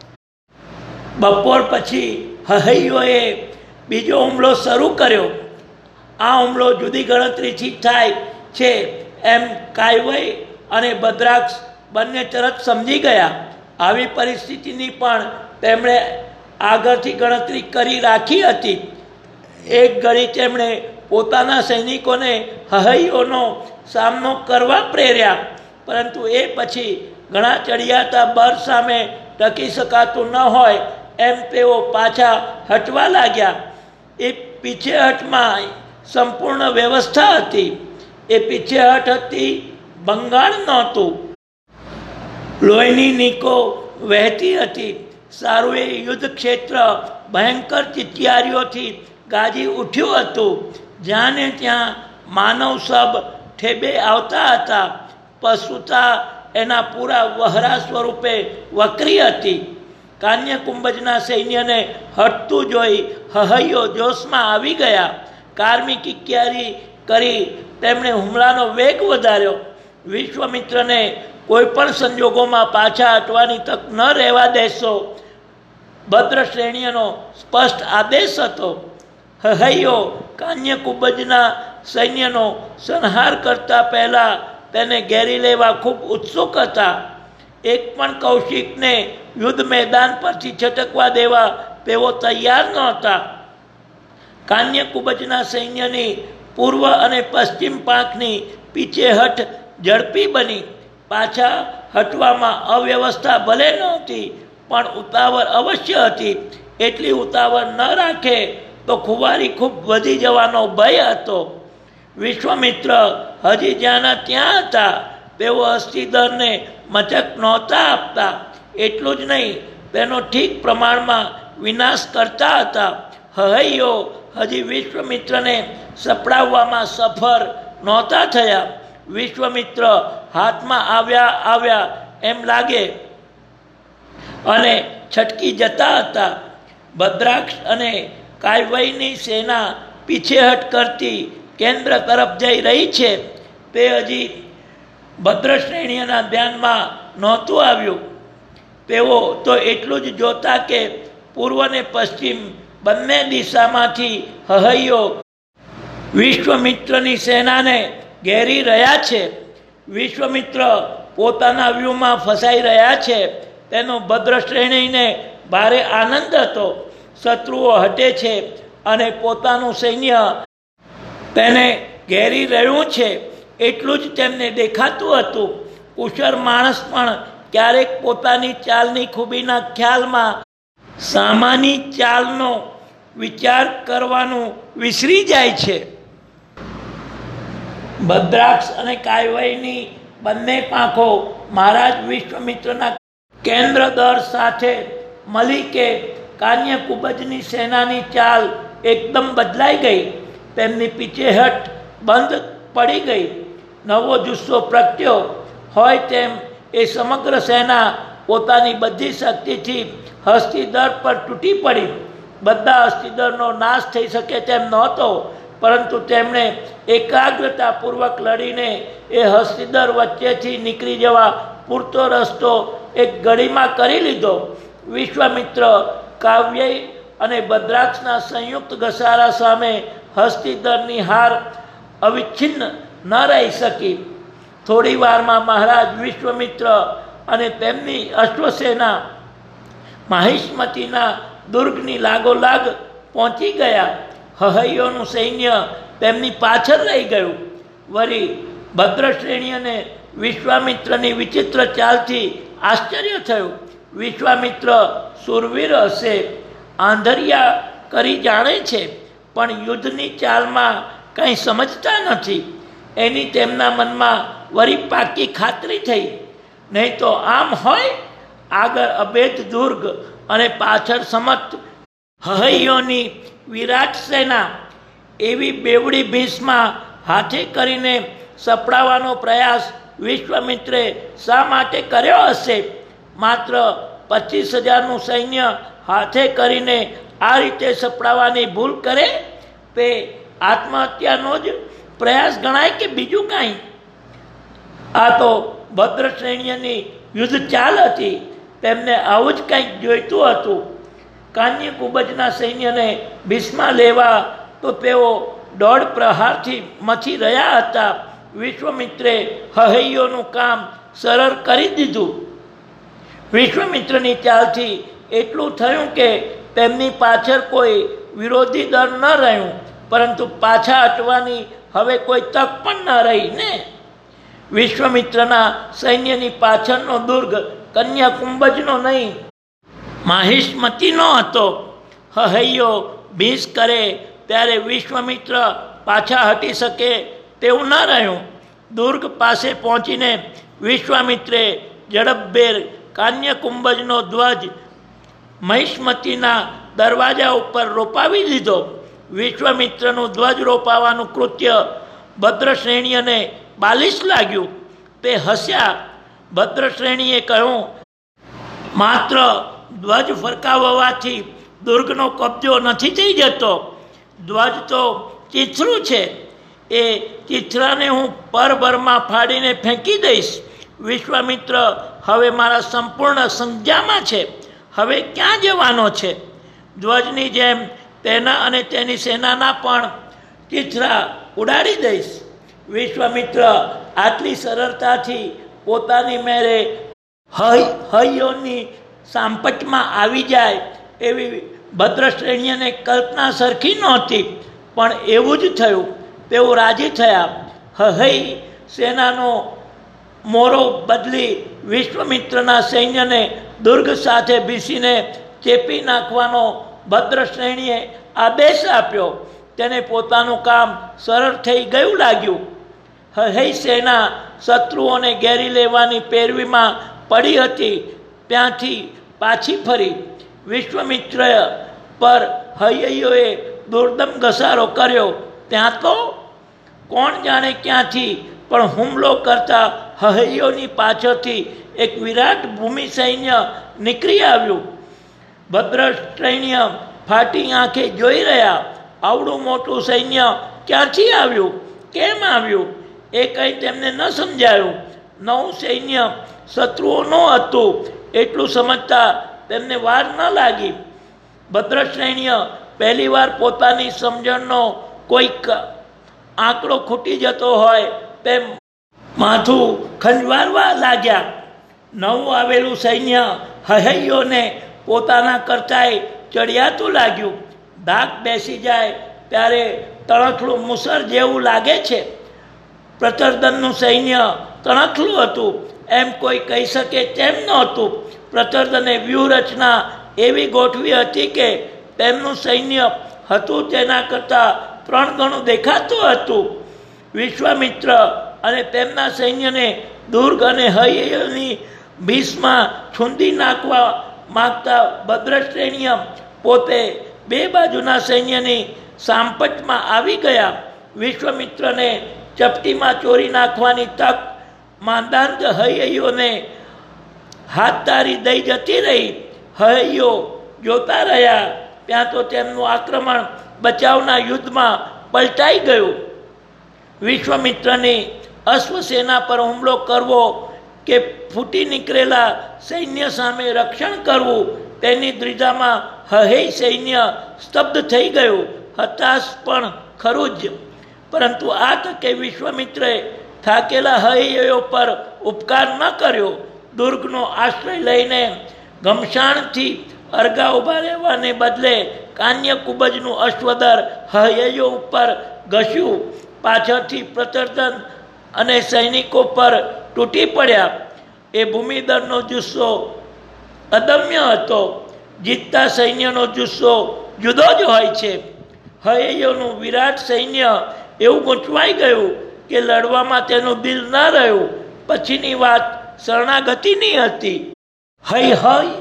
[SPEAKER 1] બપોર પછી હહૈયોએ બીજો હુમલો શરૂ કર્યો. આ હુમલો જુદી ગણતરીથી થાય છે એમ કાયવય અને ભદ્રાક્ષ બંને તરત સમજી ગયા. આવી પરિસ્થિતિની પણ તેમણે આગળથી ગણતરી કરી રાખી હતી. એક ઘડી તેમણે પોતાના સૈનિકોને હહૈયોનો સામનો કરવા પ્રેર્યા, પરંતુ એ પછી ઘણા ચડિયાતા બર સામે ટકી શકાતું ન હોય એમ તેઓ પાછા હટવા લાગ્યા. એ પીછેહઠમાં સંપૂર્ણ વ્યવસ્થા હતી. એ પીછેહઠ હતી, બંગાળ નહોતું. લોહીની નીકો વહેતી હતી. સારું એ યુદ્ધ ક્ષેત્ર ભયંકર ચિચિયારીઓથી ગાજી ઉઠ્યું હતું. જ્યાં ને ત્યાં માનવ સબ ઠેબે આવતા હતા. પશુતા એના પૂરા વહરા સ્વરૂપે વકરી હતી. કાન્યકુંભજના સૈન્યને હટતું જોઈ હહૈયો જોશમાં આવી ગયા. કારમી કિક્યારી કરી તેમણે હુમલાનો વેગ વધાર્યો. વિશ્વમિત્રને કોઈ પણ સંજોગોમાં પાછા હટવાની તક ન રહેવા દેશો ભદ્ર શ્રેણીનો સ્પષ્ટ આદેશ હતો. હહૈયો કાન્ય કુંભજના સૈન્યનો સંહાર કરતા પહેલા તેને ઘેરી લેવા ખૂબ ઉત્સુક હતા. એક પણ કૌશિકને યુદ્ધ મેદાન પરથી છટકવા દેવા તેઓ તૈયાર નહોતા. કાન્ય કુંભજના સૈન્યની પૂર્વ અને પશ્ચિમ પાંખની પીછેહઠ ઝડપી બની. પાછા હટવામાં અવ્યવસ્થા ભલે નહોતી, પણ ઉતાવળ અવશ્ય હતી. એટલી ઉતાવળ ન રાખે તો ખુવારી ખૂબ વધી જવાનો ભય હતો. વિશ્વામિત્ર હજી જ્યાંના ત્યાં હતા. તેઓ હસ્તિધરને મચક નહોતા આપતા. એટલું જ નહીં, તેનો ઠીક પ્રમાણમાં વિનાશ કરતા હતા. હહૈયો હજી વિશ્વામિત્રને સપડાવવામાં સફળ નહોતા થયા. વિશ્વામિત્ર હાથમાં આવ્યા આવ્યા એમ લાગે અને છટકી જતા હતા. ભદ્રાક્ષ અને કાયવયની સેના પીછેહટ કરતી કેન્દ્ર તરફ જઈ રહી છે. તે હજી ભદ્ર શ્રેણીના ધ્યાનમાં નહોતું આવ્યું. તેઓ તો એટલું જ જોતા કે પૂર્વ ને પશ્ચિમ બંને દિશામાંથી હહૈયો વિશ્વામિત્રની સેનાને ઘેરી રહ્યા છે. વિશ્વામિત્ર પોતાના વ્યૂહમાં ફસાઈ રહ્યા છે તેનો ભદ્ર શ્રેણીને ભારે આનંદ હતો. શત્રુઓ હટે છે અને પોતાનું સૈન્ય તેને ઘેરી રહ્યું છે એટલું જ તેમને દેખાતું હતું. કુશળ માણસ પણ ક્યારેક પોતાની ચાલની ખૂબીના ખ્યાલમાં સામાની ચાલનો વિચાર કરવાનું વિસરી જાય છે. ભદ્રાક્ષ અને કાયવયની બંને પાંખો મહારાજ વિશ્વામિત્રના કેન્દ્ર દર સાથે મળી કે કાન્ય કુંભજની સેનાની ચાલ એકદમ બદલાઈ ગઈ. તેમની પીછેહટ બંધ પડી ગઈ. નવો જુસ્સો પ્રગટ્યો હોય તેમ એ સમગ્ર સેના પોતાની બધી શક્તિથી હસ્તિધર પર તૂટી પડી. બધા હસ્તિધરનો નાશ થઈ શકે તેમ નહોતો, પરંતુ તેમણે એકાગ્રતાપૂર્વક લડીને એ હસ્તિધર વચ્ચેથી નીકળી જવા પૂરતો રસ્તો એક ઘડીમાં કરી લીધો. વિશ્વામિત્ર કાવ્ય અને ભદ્રાક્ષના સંયુક્ત ઘસારા સામે હસ્તિધરની હાર અવિચ્છિન્ન ન રહી શકી. થોડી વારમાં મહારાજ વિશ્વામિત્ર અને તેમની અશ્વસેના માહિષ્મતીના દુર્ગની લાગોલાગ પહોંચી ગયા. હહૈયોનું સૈન્ય તેમની પાછળ રહી ગયું. વળી ભદ્ર શ્રેણીને વિશ્વામિત્રની વિચિત્ર ચાલથી આશ્ચર્ય થયું. વિશ્વામિત્ર સુરવીર હશે, આંધળિયા કરી જાણે છે, પણ યુદ્ધની ચાલમાં કંઈ સમજતા નથી. એની તેમના મનમાં વળી પાકી ખાતરી થઈ. નહીં તો આમ હોય, આગળ અભેદ દુર્ગ અને પાછળ સમત હહૈયોની વિરાટ સેના. એવી બેવડી ભીંસમાં હાથે કરીને સપડાવવાનો પ્રયાસ વિશ્વામિત્રે શા માટે કર્યો હશે? માત્ર પચીસ હજારનું સૈન્ય હાથે કરીને આ રીતે સપડાવવાની ભૂલ કરે તે આત્મહત્યાનો જ પ્રયાસ ગણાય કે બીજું કાંઈ? આ તો ભદ્ર શ્રેણીની યુદ્ધ ચાલ હતી. તેમને આવું જ કંઈક જોઈતું હતું. કાન્ય કુંભજના સૈન્યને ભીસમાં લેવા તો તેઓ દોઢ પ્રહારથી મથી રહ્યા હતા. વિશ્વામિત્રે હહૈયોનું કામ સરળ કરી દીધું. વિશ્વામિત્રની ચાલથી એટલું થયું કે તેમની પાછળ કોઈ વિરોધી દળ ન રહ્યું, પરંતુ પાછા હટવાની હવે કોઈ તક પણ ન રહી ને. વિશ્વામિત્રના સૈન્યની પાછળનો દુર્ગ કન્યા કુંભજનો નહીં, માહિષ્મતીનો હતો. હહૈયો ભીંસ કરે ત્યારે વિશ્વામિત્ર પાછા હટી શકે તેવું ન રહ્યું. દુર્ગ પાસે પહોંચીને વિશ્વામિત્રે ઝડપભેર કાન્ય કુંભજનો ધ્વજ મહિષ્મતીના દરવાજા ઉપર રોપાવી દીધો. વિશ્વામિત્રનું ધ્વજ રોપાવાનું કૃત્ય ભદ્ર શ્રેણીને બાલિશ લાગ્યું. તે હસ્યા. ભદ્ર શ્રેણીએ કહ્યું, માત્ર ધ્વજ ફરકાવવાથી દુર્ગનો કબજો નથી થઈ જતો. ધ્વજ તો ચીથરું છે. એ ચીથરાને હું પરભરમાં ફાડીને ફેંકી દઈશ. વિશ્વામિત્ર હવે મારા સંપૂર્ણ સંજ્ઞામાં છે. હવે ક્યાં જવાનો છે? ધ્વજની જેમ તેના અને તેની સેનાના પણ ચીથરા ઉડાડી દઈશ. વિશ્વામિત્ર આટલી સરળતાથી પોતાની મેરે હૈયોની સાંપટમાં આવી જાય એવી ભદ્રશ્રેણીને કલ્પના સરખી નહોતી, પણ એવું જ થયું. તેઓ રાજી થયા. હૈ સેનાનો મોરો બદલી વિશ્વામિત્રના સૈન્યને દુર્ગ સાથે ભીસીને ચેપી નાખવાનો ભદ્રશ્રેણીએ આદેશ આપ્યો. તેને પોતાનું કામ સરળ થઈ ગયું લાગ્યું. હૈ સેના શત્રુઓને ઘેરી લેવાની પેરવીમાં પડી હતી. ત્યાંથી પાછી ફરી. વિશ્વામિત્ર પર હૈયોએ દુર્દમ ઘસારો કર્યો. ત્યાં તો કોણ જાણે ક્યાંથી પણ હુમલો કરતા હૈયોની પાછળથી એક વિરાટ ભૂમિ સૈન્ય નીકળી આવ્યું. ભદ્રશ્રેણીય ફાટી આંખે જોઈ રહ્યા. આવડું મોટું સૈન્ય ક્યાંથી આવ્યું? કેમ આવ્યું? એ કંઈ તેમને ન સમજાયું. નવું સૈન્ય શત્રુઓનું હતું એટલું સમજતા તેમને વાર ન લાગી. ભદ્રશ્રેણીય પહેલી વાર પોતાની સમજણનો કોઈક આંકડો ખૂટી જતો હોય તેમ માથું ખંજવારવા લાગ્યા. નવું આવેલું સૈન્ય હૈયોને પોતાના કરતાંય ચડિયાતું લાગ્યું. ધાક બેસી જાય ત્યારે તણખલું મુસર જેવું લાગે છે. પ્રચરદનનું સૈન્ય તણખલું હતું એમ કોઈ કહી શકે તેમ નહોતું. પ્રચરદને વ્યૂહરચના એવી ગોઠવી હતી કે તેમનું સૈન્ય હતું તેના કરતાં ત્રણ ગણું દેખાતું હતું. વિશ્વામિત્ર અને તેમના સૈન્યને દુર્ગ અને હૈયોની ભીષમાં છૂંદી નાખવા માગતા ભદ્રશ્રેણીય પોતે બે બાજુના સૈન્યની સાંપટમાં આવી ગયા. વિશ્વામિત્રને ચપટીમાં ચોરી નાખવાની તક માંદાંત હૈયોને હાથ તારી દઈ જતી રહી. હૈયો જોતા રહ્યા ત્યાં તો તેમનું આક્રમણ બચાવના યુદ્ધમાં પલટાઈ ગયું. વિશ્વામિત્રની અશ્વસેના પર હુમલો કરવો કે ફૂટી નીકળેલા સૈન્ય સામે રક્ષણ કરવું તેની દ્વિધામાં હૈ સૈન્ય સ્તબ્ધ થઈ ગયું. હતાશ પણ ખરું જ. પરંતુ આ તકે વિશ્વામિત્રે થાકેલા હૈયો પર ઉપકાર ન કર્યો. દુર્ગનો આશ્રય લઈને ઘમસાણથી અરગા ઉભા રહેવાને બદલે કાન્ય કુબજનું અશ્વદળ હૈયો ઉપર ઘસ્યું. પાછળથી પ્રચરદન અને સૈનિકો પર તૂટી પડ્યા. એ ભૂમિદળનો જુસ્સો અદમ્ય હતો. જીતતા સૈન્યનો જુસ્સો જુદો જ હોય છે. હૈયોનું વિરાટ સૈન્ય એવું ગૂંચવાઈ ગયું કે લડવામાં તેનું દિલ ન રહ્યું. પછીની વાત શરણાગતિની હતી. હૈ હૈ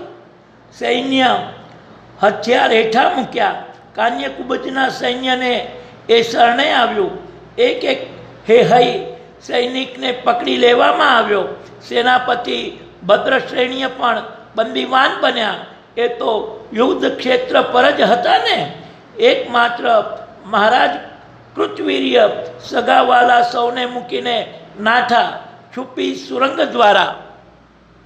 [SPEAKER 1] સૈન્ય હથિયાર હેઠા મૂક્યા. કાન્યકુબજના સૈન્યને એ શરણે આવ્યું. એક એક હે હૈ સૈનિકને પકડી લેવામાં આવ્યો. સેનાપતિ ભદ્રશ્રેણીય પણ બંદીવાન બન્યા. એ તો યુદ્ધ ક્ષેત્ર પર જ હતા ને. એકમાત્ર મહારાજ કૃતવીર્ય સગાવાલા સૌને મૂકીને નાઠા છુપી સુરંગ દ્વારા